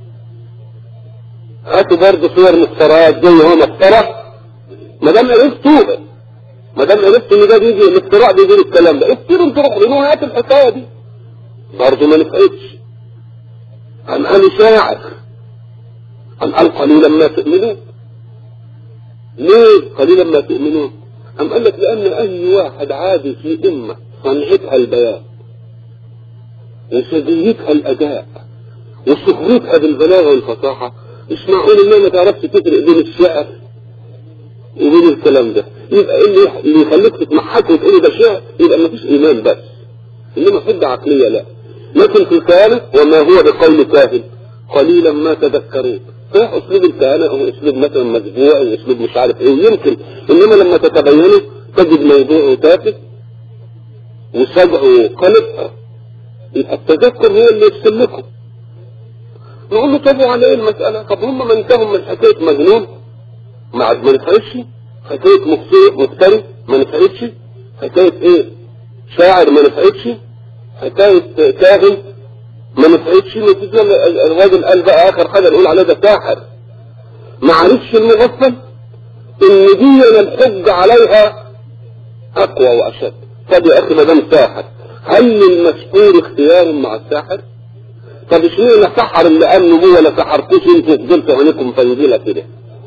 هاتوا برضه صور مفترات زي هو مفترى. ما دام عرفتوا ما دام عرفتوا ان ده بيجي الافتراء بيجي الكلام ده، افتروا انتوا روحوا هاتوا الحكايه دي. برضه ما نفعتش. أم قالوا شاعر، أم قال قليلا ما تؤمنون. ليه قليلا ما تؤمنون؟ أم قال لك لأن أي واحد عادي في إمة صنعتها البيان وسجيتها الأداء وسخرتها بالبلاغة والفصاحة، مش معقول إنها ما تعرفش تفرق بين الشعر وبين الكلام ده. يبقى اللي اللي يخليك تتمحك وتقول ده شعر يبقى ما فيش إيمان بس، إنما حدة عقلية لا. لكن في الكهنة وما هو بقول كاهن قليلا ما تذكرون. صح اسلوب الكهنة هو اسلوب مثلا مجموعي واسلوب مش عارف ايه يمكن، انما لما تتبينوا تجد موضوع تافه وسبع وقلب، يبقى التذكر هو اللي يفصل لكم. نقول له طب على ايه المسألة؟ طب هم ما انتهوا من حكاية مجنون ما ما نفعتش، حكاية مفتري ما نفعتش، حكاية ايه شاعر ما نفعتش، حكاية كاهن ما نفعتش. نتيجة الراجل قال بقى اخر حاجة نقول عليه ده ساحر. ما عرفش المغفل ان دي الحج عليها اقوى واشد. طب يا اخي ما دام ساحر، هل المسحور اختيار مع الساحر؟ طب اشمعنى سحر اللي امنوا بيه ولا سحرتوش انتوا فضلتوا عينكم فنجيله كده؟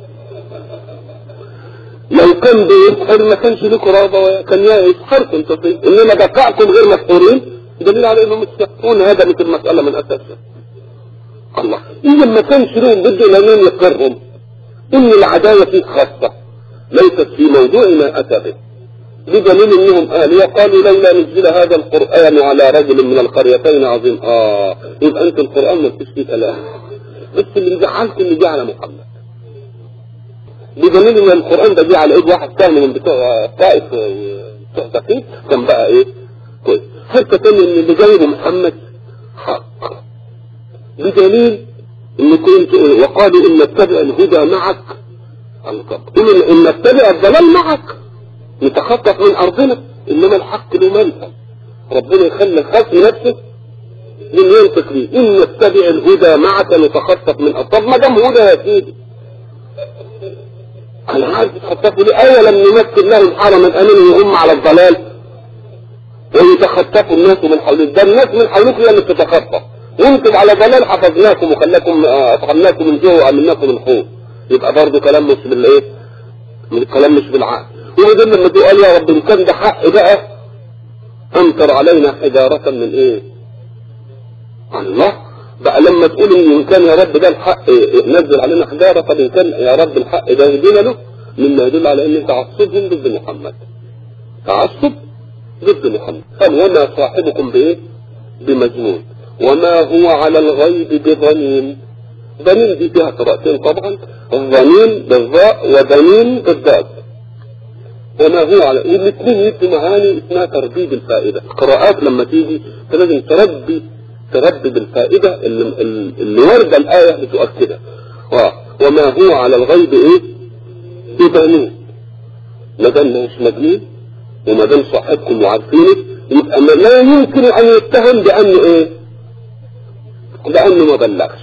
لو كان بيسحر ما كانش لكم رغبه، كان يسحركم تصير، انما بقاءكم غير مسحورين دليل على انهم يستحقون هذا مثل المساله من اساسها. الله، اذا ما كانش لهم بده لمن يقرهم ان العداله فيه خاصه ليست في موضوع ما اتى به، بدليل انهم آلية قالوا لولا نزل هذا القرآن على رجل من القريتين عظيم. اه يبقى انت القرآن ما فيش فيه كلام، بس اللي زعلت اللي جه على محمد، بدليل ان القرآن ده جه على ايد واحد ثاني من بتوع طائف بتوع تقييد كان بقى ايه كويس. حتى تاني ان اللي جايبه محمد حق، بدليل ان كنت وقالوا ان نتبع الهدى معك، قل ان نتبع الضلال معك نتخطف من ارضنا، انما الحق له منفذ، ربنا يخلي الخصم نفسه من ينطق ليه ان نتبع الهدى معك نتخطف من ارضنا. طب ما دام هدى يا سيدي انا عارف تتخطفوا ليه؟ ايه لم نمكن لهم حرما امنا وهم على الضلال ويتخطفوا الناس من حولهم، ده الناس من حولكم هي اللي بتتخطف، وانتم على ضلال حفظناكم وخلاكم اطعمناكم من جوع وامناكم من خوف. يبقى برضه كلام مش بالايه؟ من الكلام مش بالعقل. وده لما تقول يا رب ان كان ده حق بقى امطر علينا حجارة من ايه؟ الله بقى لما تقول ان كان يا رب ده الحق نزل علينا حجارة، طب ان كان يا رب الحق ده يهدينا له، مما يدل على ان تعصبهم ضد محمد، تعصب ضد محمد. قال وما صاحبكم بايه؟ بمجنون وما هو على الغيب بضنين. ضنين دي فيها قراءتين طبعا، الضنين بالضاء وضنين بالضاد، وما هو على الاثنين يدي معاني اسمها تربيب الفائدة. القراءات لما تيجي لازم تربي تربي بالفائدة اللي, اللي ورد الآية بتؤكدها. وما هو على الغيب ايه؟ بضنين. ما دام مش مجنون وما دام صاحبكم وعارفينه يبقى لا يمكن ان يتهم بانه ايه؟ بانه ما بلغش،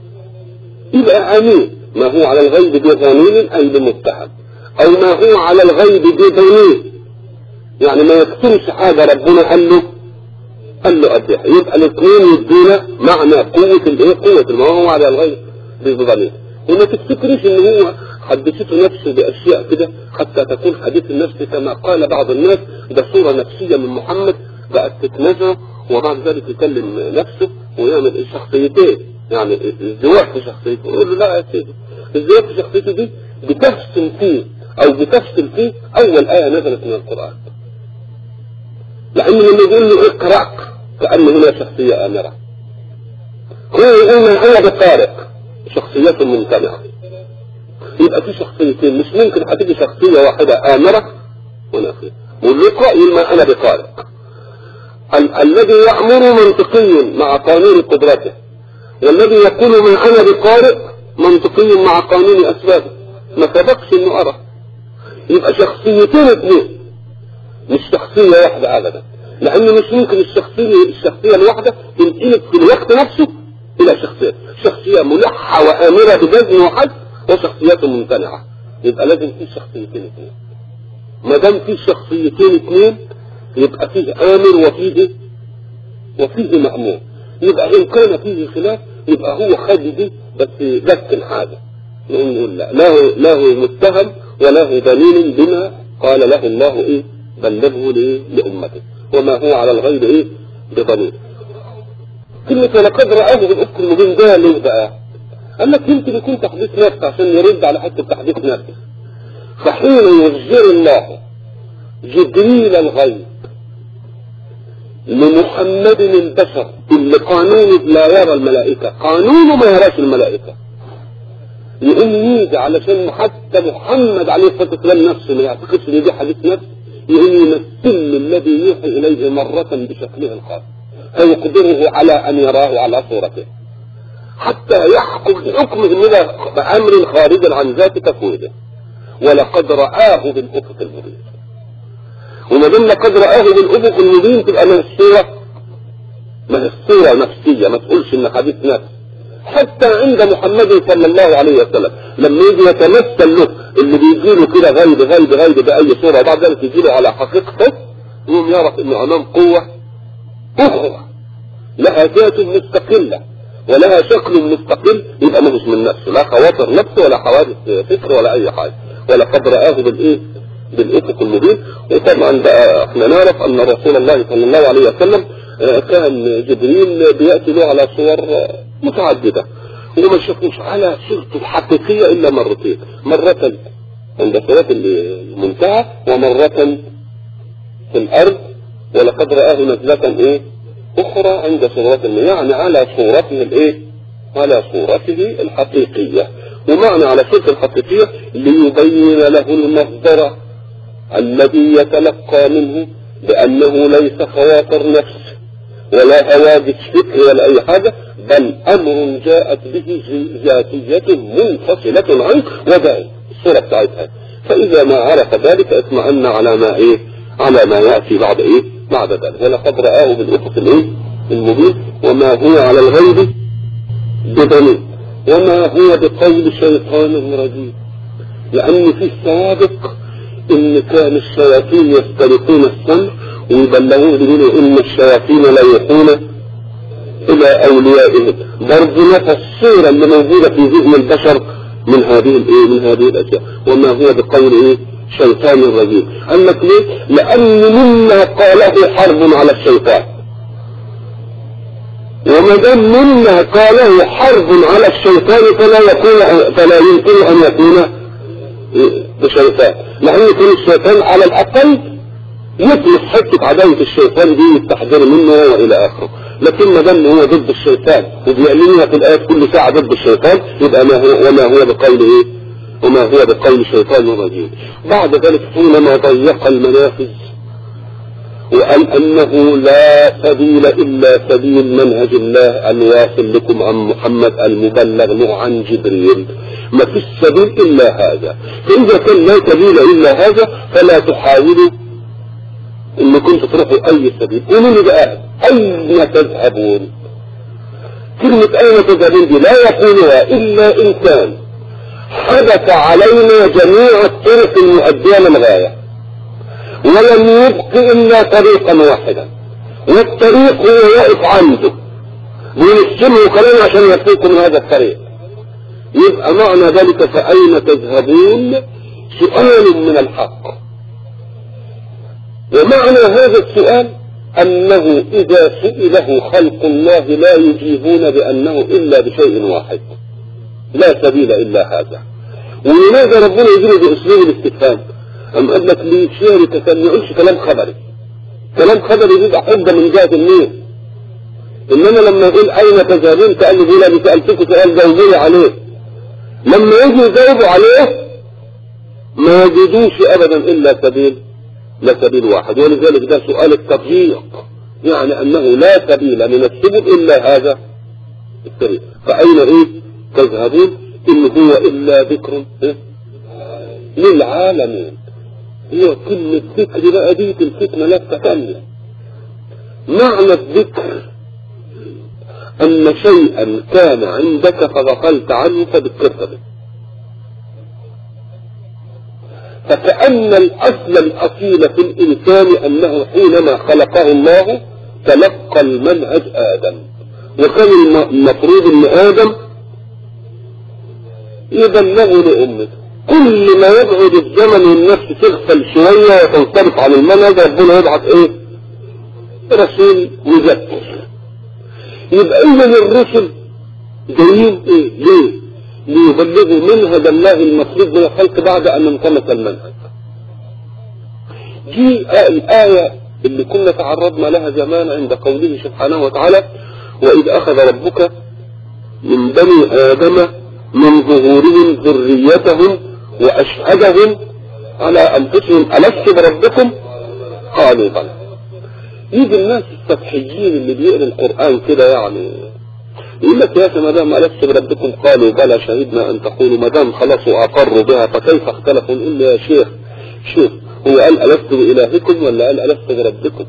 يبقى امين. ما هو على الغيب بضنين اي بمتهم، او ما هو على الغيب بضنين يعني ما يكتمش حاجة ربنا قال له قال له قدها. يبقى الاثنين يدينا معنى قوة الايه؟ قوة ما هو على الغيب بضنين. وما تفتكرش ان هو حدثته نفسه باشياء كده حتى تكون حديث النفس كما قال بعض الناس ده صورة نفسية من محمد بقت تتنزع وبعد ذلك يكلم نفسه ويعمل شخصيتين، يعني الزواج في شخصيته. يقول له لا يا سيدي الزواج في شخصيته دي بتفصل فيه او بتفصل فيه اول آية نزلت من القرآن، لان لما يقول له اقرأ كأن هنا شخصية آمرة، هو يقول من هو بطارق شخصيته ممتنعة. يبقى في شخصيتين، مش ممكن هتيجي شخصية واحدة آمرة ونافية. واللقاء يلما انا بطارق ال الذي يأمر منطقي مع قانون قدرته، والذي يقول من انا بقارئ منطقي مع قانون اسبابه، ما سبقش انه ارى. يبقى شخصيتين اثنين مش شخصية واحدة ابدا، لان مش ممكن الشخصية الشخصية الواحدة تنقلب في الوقت نفسه الى شخصية شخصية ملحة وامرة بجزم وحد وشخصيات ممتنعة. يبقى لازم في شخصيتين اثنين. ما دام في شخصيتين اثنين يبقى فيه امر وفيه وفيه مأمور. يبقى ان كان فيه خلاف يبقى هو خد دي بس دكن حاجة، نقول لا له له متهم وله دليل بما قال له الله ايه بلغه لأمته، وما هو على الغيب ايه بضمير. كلمة ولقد رآه بالأفق المبين ده ليه بقى؟ قال لك يمكن يكون تحديث نفس عشان يرد على حتة تحديث نفس. فحين يظهر الله جبريل الغيب لمحمد البشر اللي قانونه لا يرى الملائكة، قانونه ما يراش الملائكة، يقوم يجي علشان حتى محمد عليه الصلاة والسلام نفسه ما يعتقدش ان دي حديث نفس، يقوم يمثل الذي يوحي اليه مرة بشكله الخاص فيقدره على ان يراه على صورته حتى يحكم بحكمه انه بأمر خارج عن ذات تكوينه. ولقد رآه بالأفق المبين. وما دام لقد رآه بالأفق المبين تبقى من الصورة من الصورة نفسية، ما تقولش ان حديث نفس. حتى عند محمد صلى الله عليه وسلم لما يجي يتمثل له اللي بيجيله كده غيب غيب غيب بأي صورة بعد ذلك يجيله على حقيقته يوم يعرف انه امام قوة اخرى لها ذات مستقلة ولها شكل مستقل، يبقى مش من نفسه، لا خواطر نفسه ولا حوادث فكر ولا اي حاجة، ولا قد رآه بالايه بالافق المبين. وطبعا بقى احنا نعرف ان رسول الله صلى الله عليه وسلم كان جبريل بيأتي له على صور متعددة وما شافوش على صورته الحقيقية الا مرتين، مرة عند صلاة المنتهى ومرة في الارض، ولقد رآه نزلة ايه اخرى عند صورة المنتهى، يعني على صورته الايه على صورته الحقيقية. ومعنى على صورته الحقيقية ليبين له المصدر الذي يتلقى منه بأنه ليس خواطر نفس ولا هواجس فكر ولا أي حاجة، بل أمر جاءت به ذاتية منفصلة عنه وده الصورة بتاعتها. فإذا ما عرف ذلك اطمأن على ما إيه على ما يأتي بعد إيه بعد ذلك. ولقد رآه بالأفق الإيه المبين وما هو على الغيب بضنين وما هو بقول شيطان رجيم، لأن في السوابق إن كان الشياطين يسترقون السمع ويبلغون بيقولوا إن الشياطين لا يوحون إلى أوليائهم، برضه نفس الصورة اللي موجودة في ذهن البشر من هذه الإيه من هذه الأشياء. وما هو بقول إيه شيطان رجيم. قال لك ليه؟ لأن مما قاله حرب على الشيطان، وما دام مما قاله حرب على الشيطان فلا يكون فلا يمكن أن يكون بشيطان، لأن يكون الشيطان على الأقل يطلق حتة عداوة الشيطان دي التحذير منه وإلى آخره. لكن ما دام هو ضد الشيطان وبيعلنها في الآيات كل ساعة ضد الشيطان يبقى ما هو وما هو بقول إيه وما هو بقول شيطان رجيم. بعد ذلك حينما ضيق المنافذ وقال أنه لا سبيل إلا سبيل منهج الله الواصل لكم عن محمد المبلغ له عن جبريل، ما فيش سبيل إلا هذا. فإذا كان لا سبيل إلا هذا فلا تحاولوا إن كنت تروحوا أي سبيل. قولوا لي بقى أين تذهبون؟ كلمة أين تذهبون دي لا يقولها إلا إنسان حدث علينا جميع الطرق المؤدية للغاية ولم يبق إلا طريقا واحدا، والطريق هو واقف عنده وينسمه كلام عشان يفوق من هذا الطريق. يبقى معنى ذلك فأين تذهبون سؤال من الحق. ومعنى هذا السؤال أنه إذا سئله خلق الله لا يجيبون بأنه إلا بشيء واحد، لا سبيل إلا هذا. ولماذا ربنا يجيبه بأسلوب الاستفهام؟ أم قال لك ليه شارك كان يقولش كلام خبري، كلام خبري بيبقى حجة من جهة النيل. إنما لما يقول أين تذهبون قال له لا بسألتك سؤال جاوبوني عليه، لما يجي يجاوبوا عليه ما يجدوش أبدا إلا سبيل لا سبيل واحد. ولذلك ده سؤال التضييق، يعني أنه لا سبيل من السبل إلا هذا الطريق. فأين إيه تذهبون إن هو إلا ذكر إيه؟ للعالمين. هي كلمة ذكر بقى دي الفتنة لا تتكلم. معنى الذكر أن شيئا كان عندك فغفلت عنه فذكرت به، فكأن الأصل الأصيل في الإنسان أنه حينما خلقه الله تلقى المنهج آدم، وكان المفروض أن آدم يبلغه لأمته. كل ما يبعد الزمن والنفس تغفل شوية وتنصرف عن المنهج ربنا يبعث ايه رسول مذكر. يبقى إذن الرسل جايين ايه ليه ليبلغوا منهج الله المفروض من الخلق بعد أن انطلق المنهج. دي الآية اللي كنا تعرضنا لها زمان عند قوله سبحانه وتعالى وإذ أخذ ربك من بني آدم من ظهورهم ذريتهم وأشهدهم على أنفسهم ألست بربكم قالوا بلى. يجي الناس السطحيين اللي بيقروا القرآن كده يعني يقول لك يا ما دام ألست بربكم قالوا بلى شهدنا أن تقولوا ما دام خلاص وأقروا بها فكيف اختلفوا؟ نقول له يا شيخ شوف هو قال ألست بإلهكم ولا قال ألست بربكم؟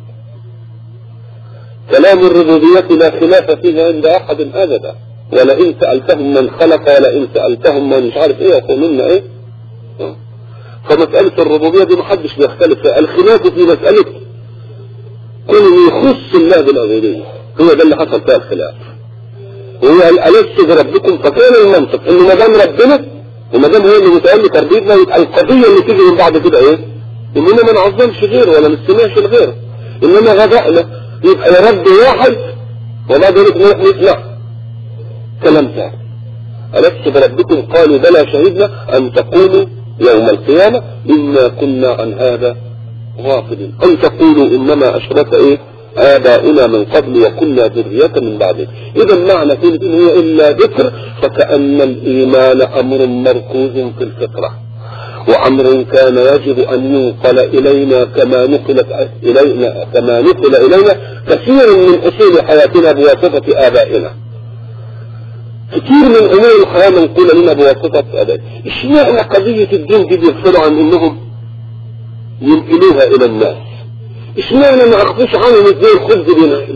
كلام الربوبية لا خلاف فيها عند أحد أبدا، ولئن سألتهم من خلق ولئن سألتهم من مش عارف ايه يقولون ايه فمسألة الربوبية دي محدش بيختلف فيها. الخلاف في مسألة كل يخص الله بالعبودية، هو ده اللي حصل فيها الخلاف. وهو قال ألست بربكم؟ فكان المنطق إن ما دام ربنا وما دام هو اللي متولي تربيتنا يبقى القضية اللي تيجي من بعد كده إيه؟ إننا ما نعظمش غيره ولا نستمعش لغيره، إنما غبائنا يبقى يا رب واحد وما ذلك نسمع كلام ثاني. ألست بربكم؟ قالوا بلى شهدنا أن تقولوا يوم القيامة إنا كنا عن هذا غافلين، أن تقولوا إنما أشرك إيه آباؤنا من قبل وكنا ذرية من بعده. إذا معنى كلمة إن هي إلا ذكر، فكأن الإيمان أمر مركوز في الفطرة، وأمر كان يجب أن ينقل إلينا كما نقلت إلينا كما نقل إلينا كثير من أصول حياتنا بواسطة آبائنا. كثير من أمور الحياة منقولة لنا بواسطة آبائنا. اشمعنى قضية الدين دي بيغفلوا عن إنهم ينقلوها إلى الناس؟ اشمعنى ما أخذوش عنهم ازاي الخبز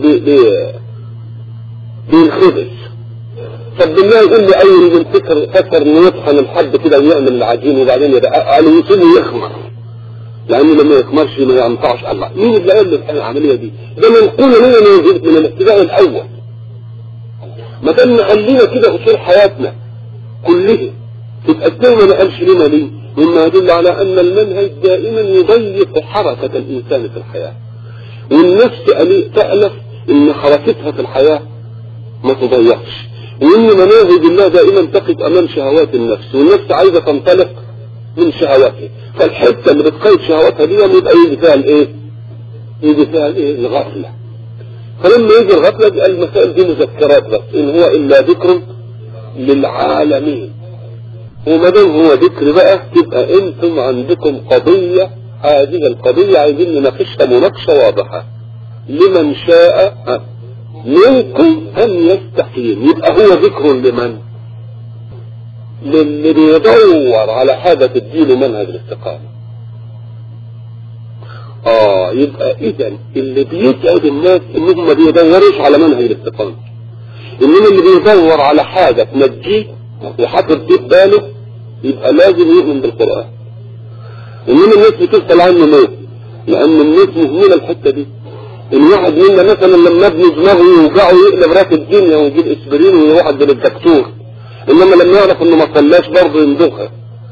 بينخبز؟ طب بالله يقول لي أي من فكر فكر إنه يطحن الحد كده ويعمل العجين وبعدين يبقى قالوا يسيبه يخمر، لأنه لما يخمرش ما ينفعش. الله مين اللي قال لي العملية دي؟ ده منقول لنا من الابتداء الأول. ما دام قال لنا كده أصول حياتنا كلها، تبقى ازاي ما قالش لنا ليه؟ مما يدل على أن المنهج دائما يضيق حركة الإنسان في الحياة، والنفس تألف إن حركتها في الحياة ما تضيقش، وإن مناهج الله دائما تقف أمام شهوات النفس، والنفس عايزة تنطلق من شهواتها، فالحتة اللي بتقيد شهواتها دي يبقى يجي فيها الإيه؟ يجي فيها الإيه؟ الغفلة. فلما يجي الغفلة يبقى المسائل دي مذكرات بس، إن هو إلا ذكر للعالمين. وما دام هو ذكر بقى تبقى انتم عندكم قضية، هذه القضية عايزين نناقشها مناقشة واضحة لمن شاء منكم ان يستقيم. يبقى هو ذكر لمن؟ للي بيدور على حاجة تديله منهج الاستقامة. اه يبقى اذا اللي بيتعب الناس انهم ما بيدورش على منهج الاستقامة، انما اللي بيدور على حاجة تنجيه وحاطط في باله يبقى لازم يؤمن بالقرآن. انما الناس بتسأل عنه ليه؟ لان الناس مهملة الحتة دي. الواحد منا مثلا لما ابني دماغه يوجعه يقلب راس الدنيا ويجيب اسبرين ويروح عند الدكتور، انما لما يعرف انه ما صلاش برضه يندخها.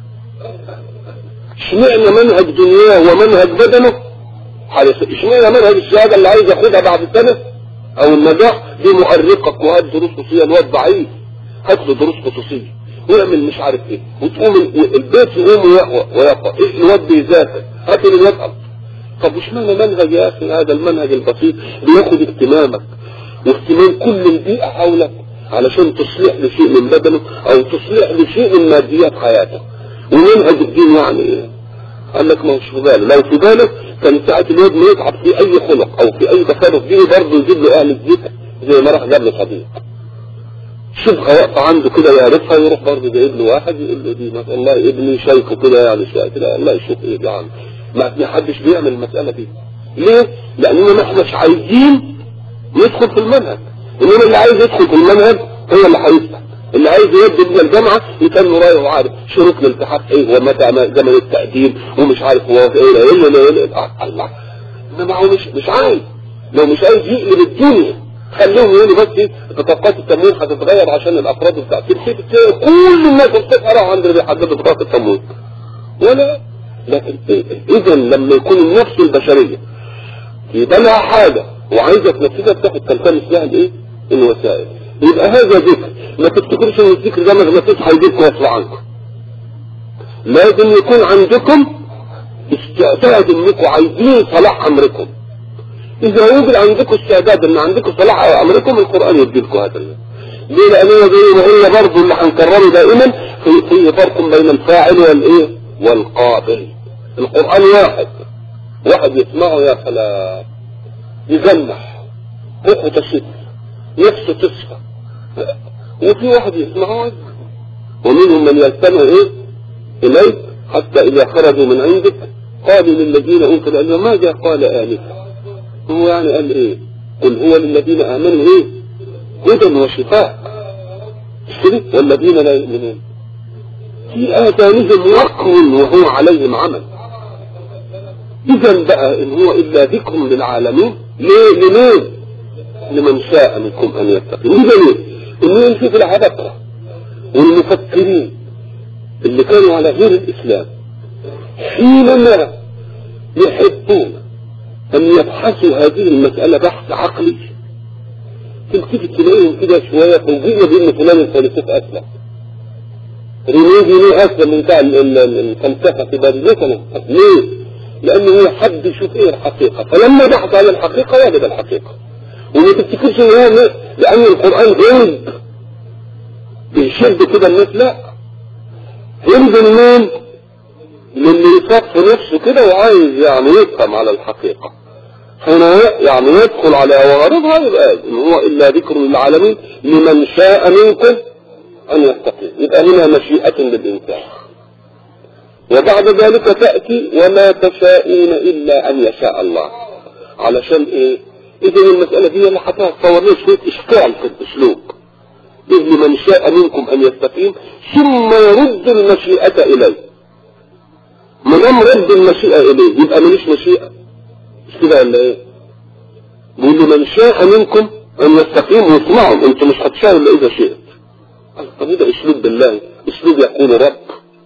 اشمعنى منهج دنياه ومنهج بدنه؟ اشمعنى منهج الشهادة اللي عايز ياخدها بعد سنة او النجاح دي مؤرقك وهات دروس خصوصية؟ الواد ضعيف، هات له دروس خصوصية ويعمل مش عارف ايه، وتقوم البيت يقوم ويقوى ويقوى إيه الواد بيذاكر، هات له الواد أب. طب وش معنى منهج يا اخي؟ هذا المنهج البسيط بياخد اهتمامك واهتمام كل البيئة حولك علشان تصلح لشيء من بدنه او تصلح لشيء من ماديات حياته. ومنهج الدين يعني ايه؟ قال لك ما هوش في باله، لو في باله كان ساعة الواد ما يتعب في اي خلق او في اي تصرف ديني برضه يجيب له اهل الذكر زي ما راح جاب له صديق. شبهه واقفه عنده كده يعرفها يروح برضه جايب له واحد يقول له دي مثلا الله ابني شايفه كده يعني شايف كده الله يشوف ايه يعني. ما حدش بيعمل المساله دي. ليه؟ لاننا ما احناش عايزين ندخل في المنهج، انما اللي عايز يدخل في المنهج هو اللي هيفتح. اللي عايز يودي من الجامعه يكون رايه وعارف شروط الالتحاق ايه ومتى زمن التقديم ومش عارف هو ايه ايه ايه ايه الله. انما هو مش مش عايز، لو مش عايز يقلب الدنيا خليهم يقولوا بس بطاقات التموين هتتغير عشان الافراد بتاعتين كل الناس بتقرا عند اللي بيحددوا بطاقه التموين ولا. لكن اذا لما يكون النفس البشريه يبقى لها حاجه وعايزه تنفذها بتاخد تلتمس لها الايه؟ الوسائل. يبقى هذا ذكر. ما تفتكرش ان الذكر ده مغناطيس هيجيبكم ويطلع عنكم. لازم يكون عندكم استعداد انكم عايزين صلاح امركم. إذا وجد عندكم استعداد ان عندكم صلاح امركم القرآن يديلكم هذا. ليه؟ لأنه زي ما قلنا برضه اللي هنكرره دائما في في فرق بين الفاعل والايه؟ والقابل. القرآن واحد واحد يسمعه يا سلام يجنح روحه تشد نفسه تصفى، وفي واحد يسمعه ومنهم من يلتمع ايه؟ إليك حتى إذا خرجوا من عندك قالوا للذين أوتوا العلم ماذا قال آنفا. هو يعني قال ايه؟ قل هو للذين آمنوا ايه؟ هدى وشفاء. والذين لا يؤمنون في آذانهم وقر وهو عليهم عمل. إذا بقى إن هو إلا ذكر للعالمين. ليه؟ لمين؟ لمن شاء منكم أن يتقي. إذا ليه؟ إنه نشوف العبقرة والمفكرين اللي كانوا على غير الإسلام حينما يحبون أن يبحثوا هذه المسألة بحث عقلي، تلتفت تلاقيهم كده شوية فوجئنا بأن فلان الفيلسوف أسلم، رينيه رينيه أسلم من بتاع الفلسفة في باريس مثلا. ليه؟ لأنه هو حد يشوف إيه الحقيقة، فلما بحث على الحقيقة وجد الحقيقة. وما تفتكرش إن هو لأن القرآن غرب بيشد كده الناس، لا، غرب المين للي يصف نفسه كده وعايز يعني يفهم على الحقيقة. هنا يعني يدخل على وغرضها يبقى إن هو إلا ذكر للعالمين لمن شاء منكم أن يتقي. يبقى هنا مشيئة للإنسان. وبعد ذلك تأتي وما تشاءون إلا أن يشاء الله. علشان إيه؟ إذن المسألة دي اللي هتصور لنا شوية إشكال في الأسلوب. إذ لمن شاء منكم أن يستقيم ثم يرد المشيئة إليه. ما دام رد المشيئة إليه يبقى ماليش مشيئة، مش كده ولا إيه؟ بيقول لمن شاء منكم أن يستقيم واسمعهم، أنتم مش هتشاءوا إلا إذا شئت. طب ده أسلوب بالله، أسلوب يقول رب،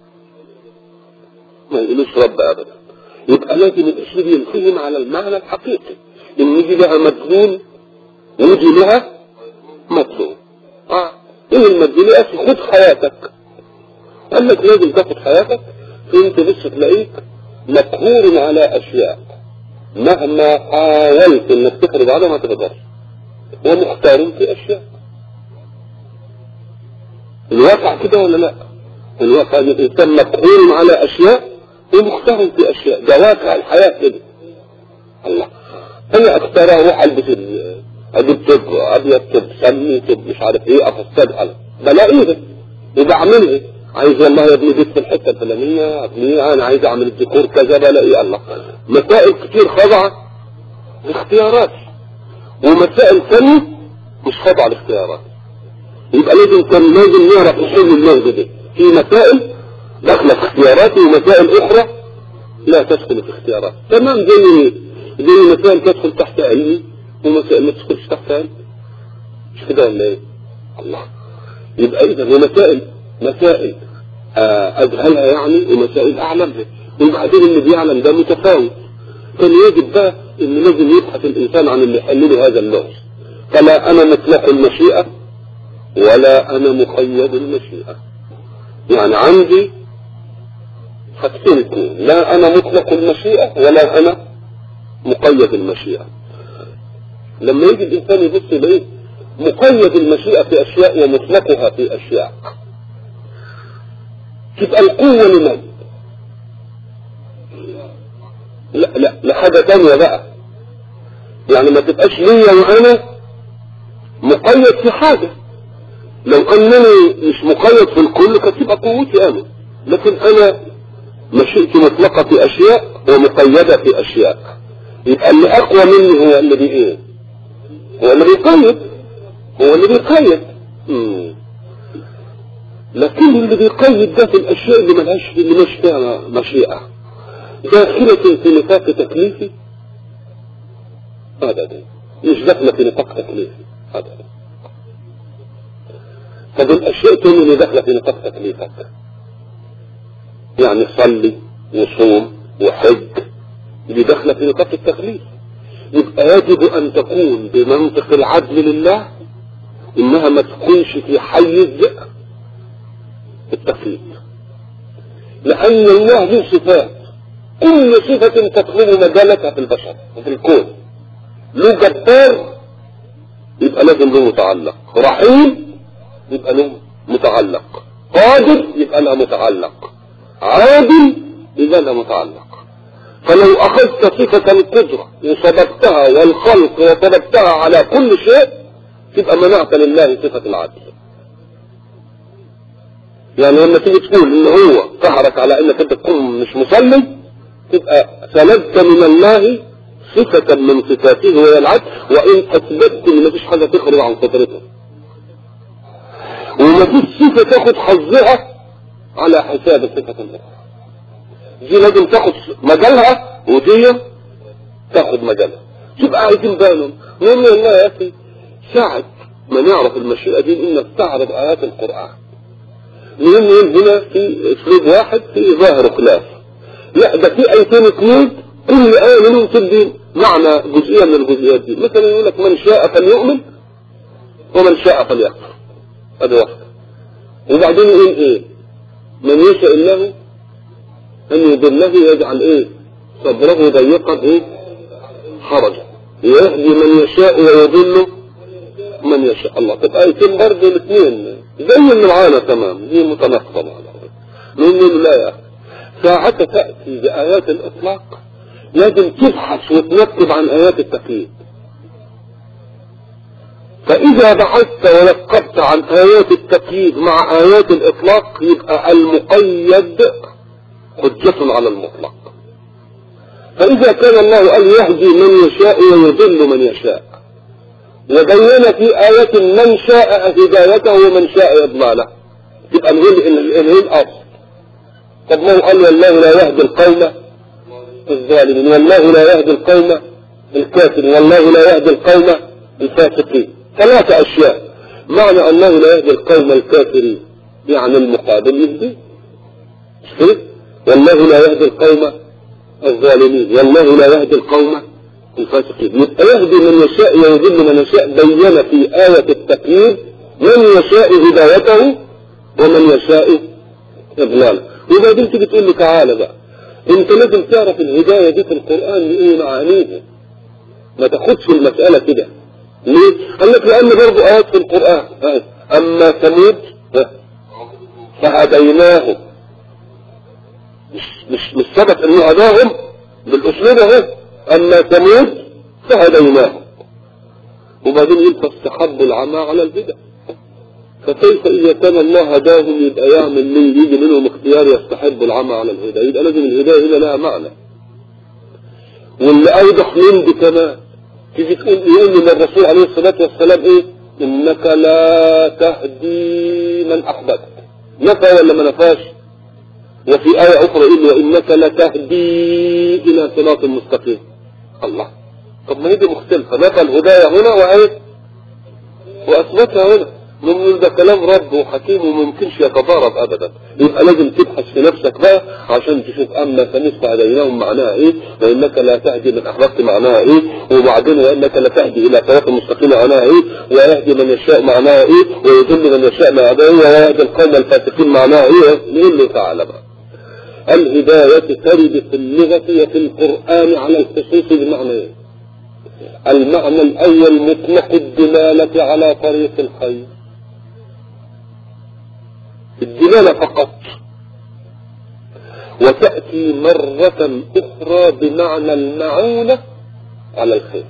ما يقولوش رب أبدا. يبقى لازم الأسلوب ينفهم على المعنى الحقيقي، إن يجي لها مدلول ويجي لها مدلول. آه إيه المدلول؟ يا أخي خد حياتك، قال لك لازم تاخد حياتك، فأنت بس تلاقيك مقهور على أشياء مهما حاولت إنك تخرج عنها ما تقدرش، ومختار في أشياء. الواقع كده ولا لا؟ الواقع ان الانسان مقهور على اشياء ومختار في اشياء، ده واقع الحياه كده. الله، انا اختار اروح البس اجيب طب ابيض طب سمي طب مش عارف ايه افسد على بلاقيه يبقى اعمله. عايز والله يا ابني بيت في الحته الفلانيه يا ابني انا عايز اعمل الديكور كذا بلاقيه. الله، مسائل كتير خاضعه لاختيارات ومسائل ثانيه مش خاضعه لاختيارات. يبقى لازم كان لازم نعرف نحل اللغز دي. في مسائل داخله في اختياراتي ومسائل اخرى لا تدخل في اختيارات. تمام، زي زي مسائل تدخل تحت علمي ومسائل ما تدخلش تحت علمي، مش كده ولا ايه؟ الله، يبقى اذا هي مسائل مسائل اجهلها يعني ومسائل اعلمها، وبعدين اللي بيعلم ده متفاوت. كان يجب بقى ان لازم يبحث الانسان عن اللي يحل له هذا اللغز. فلا انا مطلق المشيئه ولا انا مقيد المشيئة. يعني عندي حاجتين اثنين، لا انا مطلق المشيئة ولا انا مقيد المشيئة. لما يجي الانسان يبص يلاقيه مقيد المشيئة في اشياء ومطلقها في اشياء، تبقى القوة لمن؟ لا لا لحاجة تانية بقى. يعني ما تبقاش ليا وانا مقيد في حاجة. لو انني مش مقيد في الكل كانت تبقى قوتي انا، لكن انا مشيئتي مطلقة في اشياء ومقيدة في اشياء. يبقى اللي اقوى مني هو اللي بي ايه؟ هو اللي بيقيد، هو اللي بيقيد. مم. لكن اللي بيقيد ده في الاشياء اللي ملهاش اللي مش فيها مشيئة داخلة في نطاق تكليفي، هذا ده مش داخلة في نطاق تكليفي، هذا ده. طب الاشياء تانية اللي داخلة في نطاق تكليفك، يعني صلي وصوم وحج، دي داخلة في نطاق التكليف. يبقى يجب ان تكون بمنطق العدل لله انها ما تكونش في حيز التكليف، لان الله له صفات، كل صفة تطلب مجالتها في البشر وفي الكون. له جبار يبقى لازم له متعلق، رحيم يبقى له متعلق، قادر يبقى له متعلق، عادل يبقى له متعلق. فلو اخذت صفة القدرة وصدقتها والخلق وصدقتها على كل شيء تبقى منعت لله صفة العدل. يعني لما تيجي تقول ان هو قهرك على انك انت تكون مش مصلي تبقى سلبت من الله صفة من صفاته وهي العدل، وان اثبتت ان مفيش حاجة تخرج عن قدرته ومفيش صفة تاخد حظها على حساب الصفة الأخرى. دي لازم تاخد مجالها ودي تاخد مجالها. تبقى عايزين بالهم نقول له والله يا أخي ساعة ما نعرف المشيئة دي إنك تعرض آيات القرآن، لأن هنا في أسلوب واحد في ظاهر خلاف. لا ده في آيتين اثنين كل آية منهم تدي معنى جزئية من الجزئيات دي. مثلا يقول لك من شاء فليؤمن ومن شاء فليكفر، هذا واحد. وبعدين يقول ايه؟ من يشاء الله ان يضله يجعل ايه؟ صدره ضيقا ايه؟ حرجا، يهدي من يشاء ويضل من يشاء. الله. تبقى آيتين برضه الاثنين زي اللي معانا تمام، دي متناقضة. نقول لا يا اخي ساعة تأتي بآيات الإطلاق لازم تبحث وتنكب عن آيات التقييد. فإذا بحثت ونقبت عن آيات التقييد مع آيات الإطلاق يبقى المقيد حجة على المطلق. فإذا كان الله قال يهدي من يشاء ويضل من يشاء، وبين في آية من شاء هدايته ومن شاء إضلاله، يبقى نقول إن الأصل. طب ما هو قال والله لا يهدي القوم الظالمين، والله لا يهدي القوم الكافرين، والله لا يهدي القوم الفاسقين. ثلاثة أشياء. معنى أنه لا يهدي القوم الكافرين يعني المقابل يهدي، والله لا يهدي القوم الظالمين، والله لا يهدي القوم الفاسقين. يبقى يهدي من يشاء ويضل من يشاء، بين في آية التقييد من يشاء هدايته ومن يشاء إضلاله. وبعدين تيجي تقول لي تعالى بقى انت لازم تعرف الهداية دي في القرآن ايه معانيها، ما تاخدش المسألة كده. ليه؟ قال لك لأن برضو آيات في القرآن أما ثمود فهديناهم، مش مش مش ثبت انه هداهم بالاسلوب اهو، أما ثمود فهديناهم. وبعدين يبقى استحبوا العمى على الهدى. فكيف إذا كان الله هداهم يبقى يعمل ليه يجي منهم اختيار يستحب العمى على الهدى؟ يبقى لازم الهداية هنا لها معنى. واللي أوضح من دي كمان تيجي تقول يقول من الرسول عليه الصلاة والسلام إيه؟ إنك لا تهدي من أحببت. نفى ولا ما نفاش؟ وفي آية أخرى يقول وإنك لا تهدي إلى صراط مستقيم. الله. طب ما هي دي مختلفة، نفى الهداية هنا وإيه؟ وأثبتها هنا. من ده كلام رب وحكيم وممكنش يتضارب ابدا. يبقى لازم تبحث في نفسك بقى عشان تشوف اما ثمود فهديناهم معناها ايه، وانك لا تهدي من احببت معناها ايه، وبعدين وانك لا تهدي الى صراط مستقيم معناها ايه، ويهدي من يشاء معناها ايه، ويضل من يشاء معناها ايه، ويهدي القوم الفاسقين معناها ايه. نقول له تعالى بقى الهداية ترد في اللغة وفي القرآن على الخصوص بمعنى ايه؟ المعنى الاول مطلق الدلالة على طريق الخير، الدلالة فقط، وتأتي مرة أخرى بمعنى المعونة على الخير.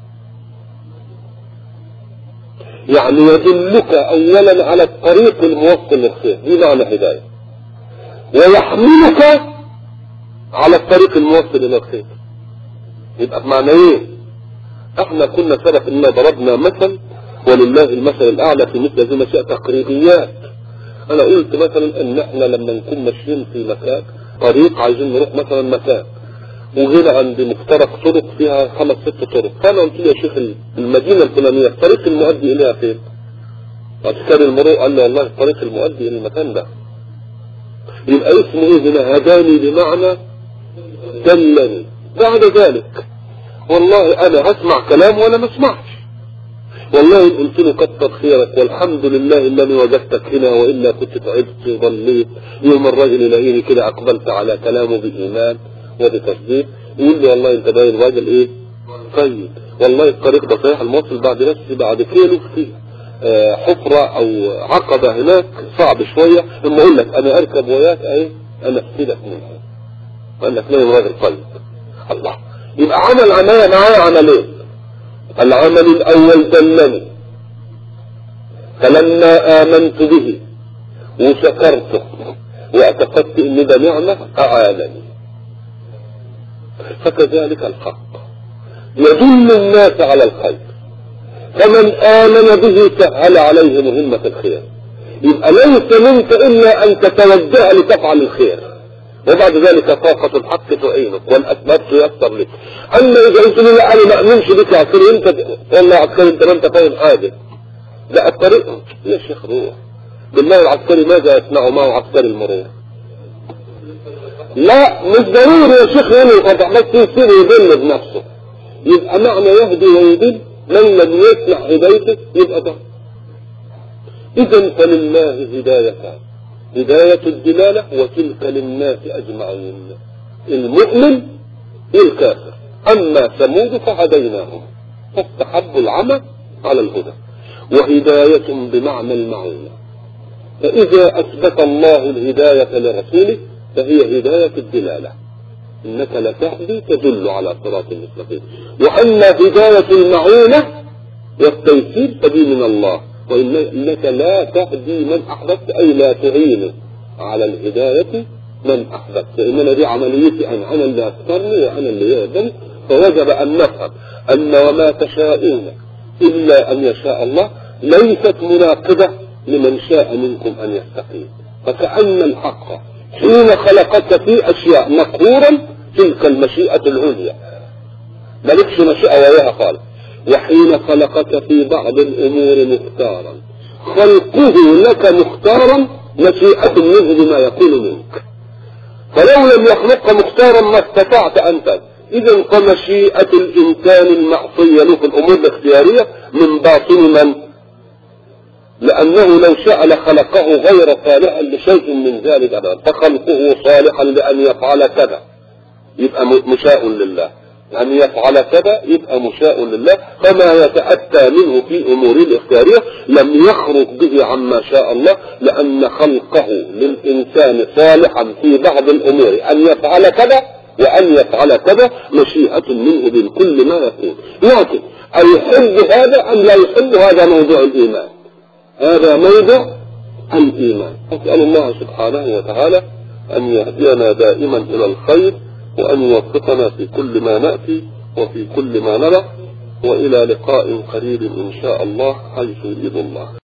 يعني يدلك أولا على الطريق الموصل للخير، دي معنى هداية، ويحملك على الطريق الموصل إلى الخير. يبقى بمعنى ايه؟ احنا كنا سبق اننا ضربنا مثل ولله المثل الأعلى في مثل هذه المسائل تقريبيات. انا قلت مثلا ان احنا لما نكون ماشيين في مكان طريق عايزين نروح مثلا مكان، وهنا عند مفترق طرق فيها خمس ست طرق، فانا قلت له يا شيخ المدينة الفلانية الطريق المؤدي اليها فين؟ كان المرء قال له والله الطريق المؤدي الى المكان ده. يبقى اسمه ايه هنا؟ هداني بمعنى دلني. بعد ذلك والله انا هسمع كلام ولا ما اسمعش، والله إن قلت له كتر خيرك والحمد لله انني وجدتك هنا، والا كنت تعبت ضليت. يوم الراجل يلاقيني كده اقبلت على كلامه بايمان وبتصديق، يقول لي والله انت باين راجل ايه طيب، والله الطريق ده صحيح الموصل بعد بس بعد كيلو فيه آه حفرة او عقبة هناك صعب شوية، اما اقول لك انا اركب وياك ايه انا افيدك منها، قال لك ليه راجل طيب. الله. يبقى عمل عماية معايا عملين. العمل الاول دلني، فلما امنت به وشكرته واعتقدت ان ده نعمة اعانني. فكذلك الحق يدل الناس على الخير، فمن امن به سهل عليه مهمة الخير. يبقى ليس منك إلا أن تتوجه لتفعل الخير، وبعد ذلك طاقة الحق تعينك والأسباب تيسر لك. أما إذا قلت لي لا أنا ما أؤمنش بك يا عسكري، أنت والله عسكري أنت ما أنت فاهم حاجة، لا الطريق يا شيخ روح بالله. العسكري ماذا يصنع معه عسكري المرور؟ لا مش ضروري يا شيخ ينقطع، بس يصير يضل بنفسه. يبقى معنى يهدي ويضل من لم يسمع هدايته يبقى ده. إذا فلله هدايتان، هداية الدلالة وتلك للناس أجمعين، المؤمن والكافر. أما ثمود فهديناهم فاستحبوا العمى على الهدى، وهداية بمعنى المعونة. فإذا أثبت الله الهداية لرسوله فهي هداية الدلالة، إنك لا تهدي تدل على صراط المستقيم. وأما هداية المعونة والتيسير فدي من الله، وإنك لا تهدي من أحببت أي لا تعين على الهداية من أحببت، فإننا دي عمليتي أنا، أنا اللي أذكرني وأنا اللي يهدني. فوجب أن نفهم أن وما تشاءون إلا أن يشاء الله ليست مناقضة لمن شاء منكم أن يستقيم. فكأن الحق حين خلقك في أشياء مقهورا تلك المشيئة العليا ملكش مشيئة وياها خالص، وحين خلقك في بعض الأمور مختارا خلقه لك مختارا مشيئة منه بما يكون منك. فلو لم يخلقك مختارا ما استطعت أنت. إذن فمشيئة الإنسان المعصية له في الأمور الاختيارية من باطن من؟ لأنه لو شاء لخلقه غير صالحا لشيء من ذلك، فخلقه صالحا لأن يفعل كذا يبقى مشاء لله، أن يفعل كذا يبقى مشاء لله. فما يتأتى منه في أمور الاختيارية لم يخرج به عما شاء الله، لأن خلقه للإنسان صالحا في بعض الأمور أن يفعل كذا وأن يفعل كذا مشيئة منه بالكل ما يكون. لكن أيحب هذا أم لا يحب؟ هذا موضوع الإيمان، هذا موضوع الإيمان. أسأل الله سبحانه وتعالى أن يهدينا دائما إلى الخير، وأن يوفقنا في كل ما نأتي وفي كل ما نرى، وإلى لقاء قريب إن شاء الله حيث يريد الله.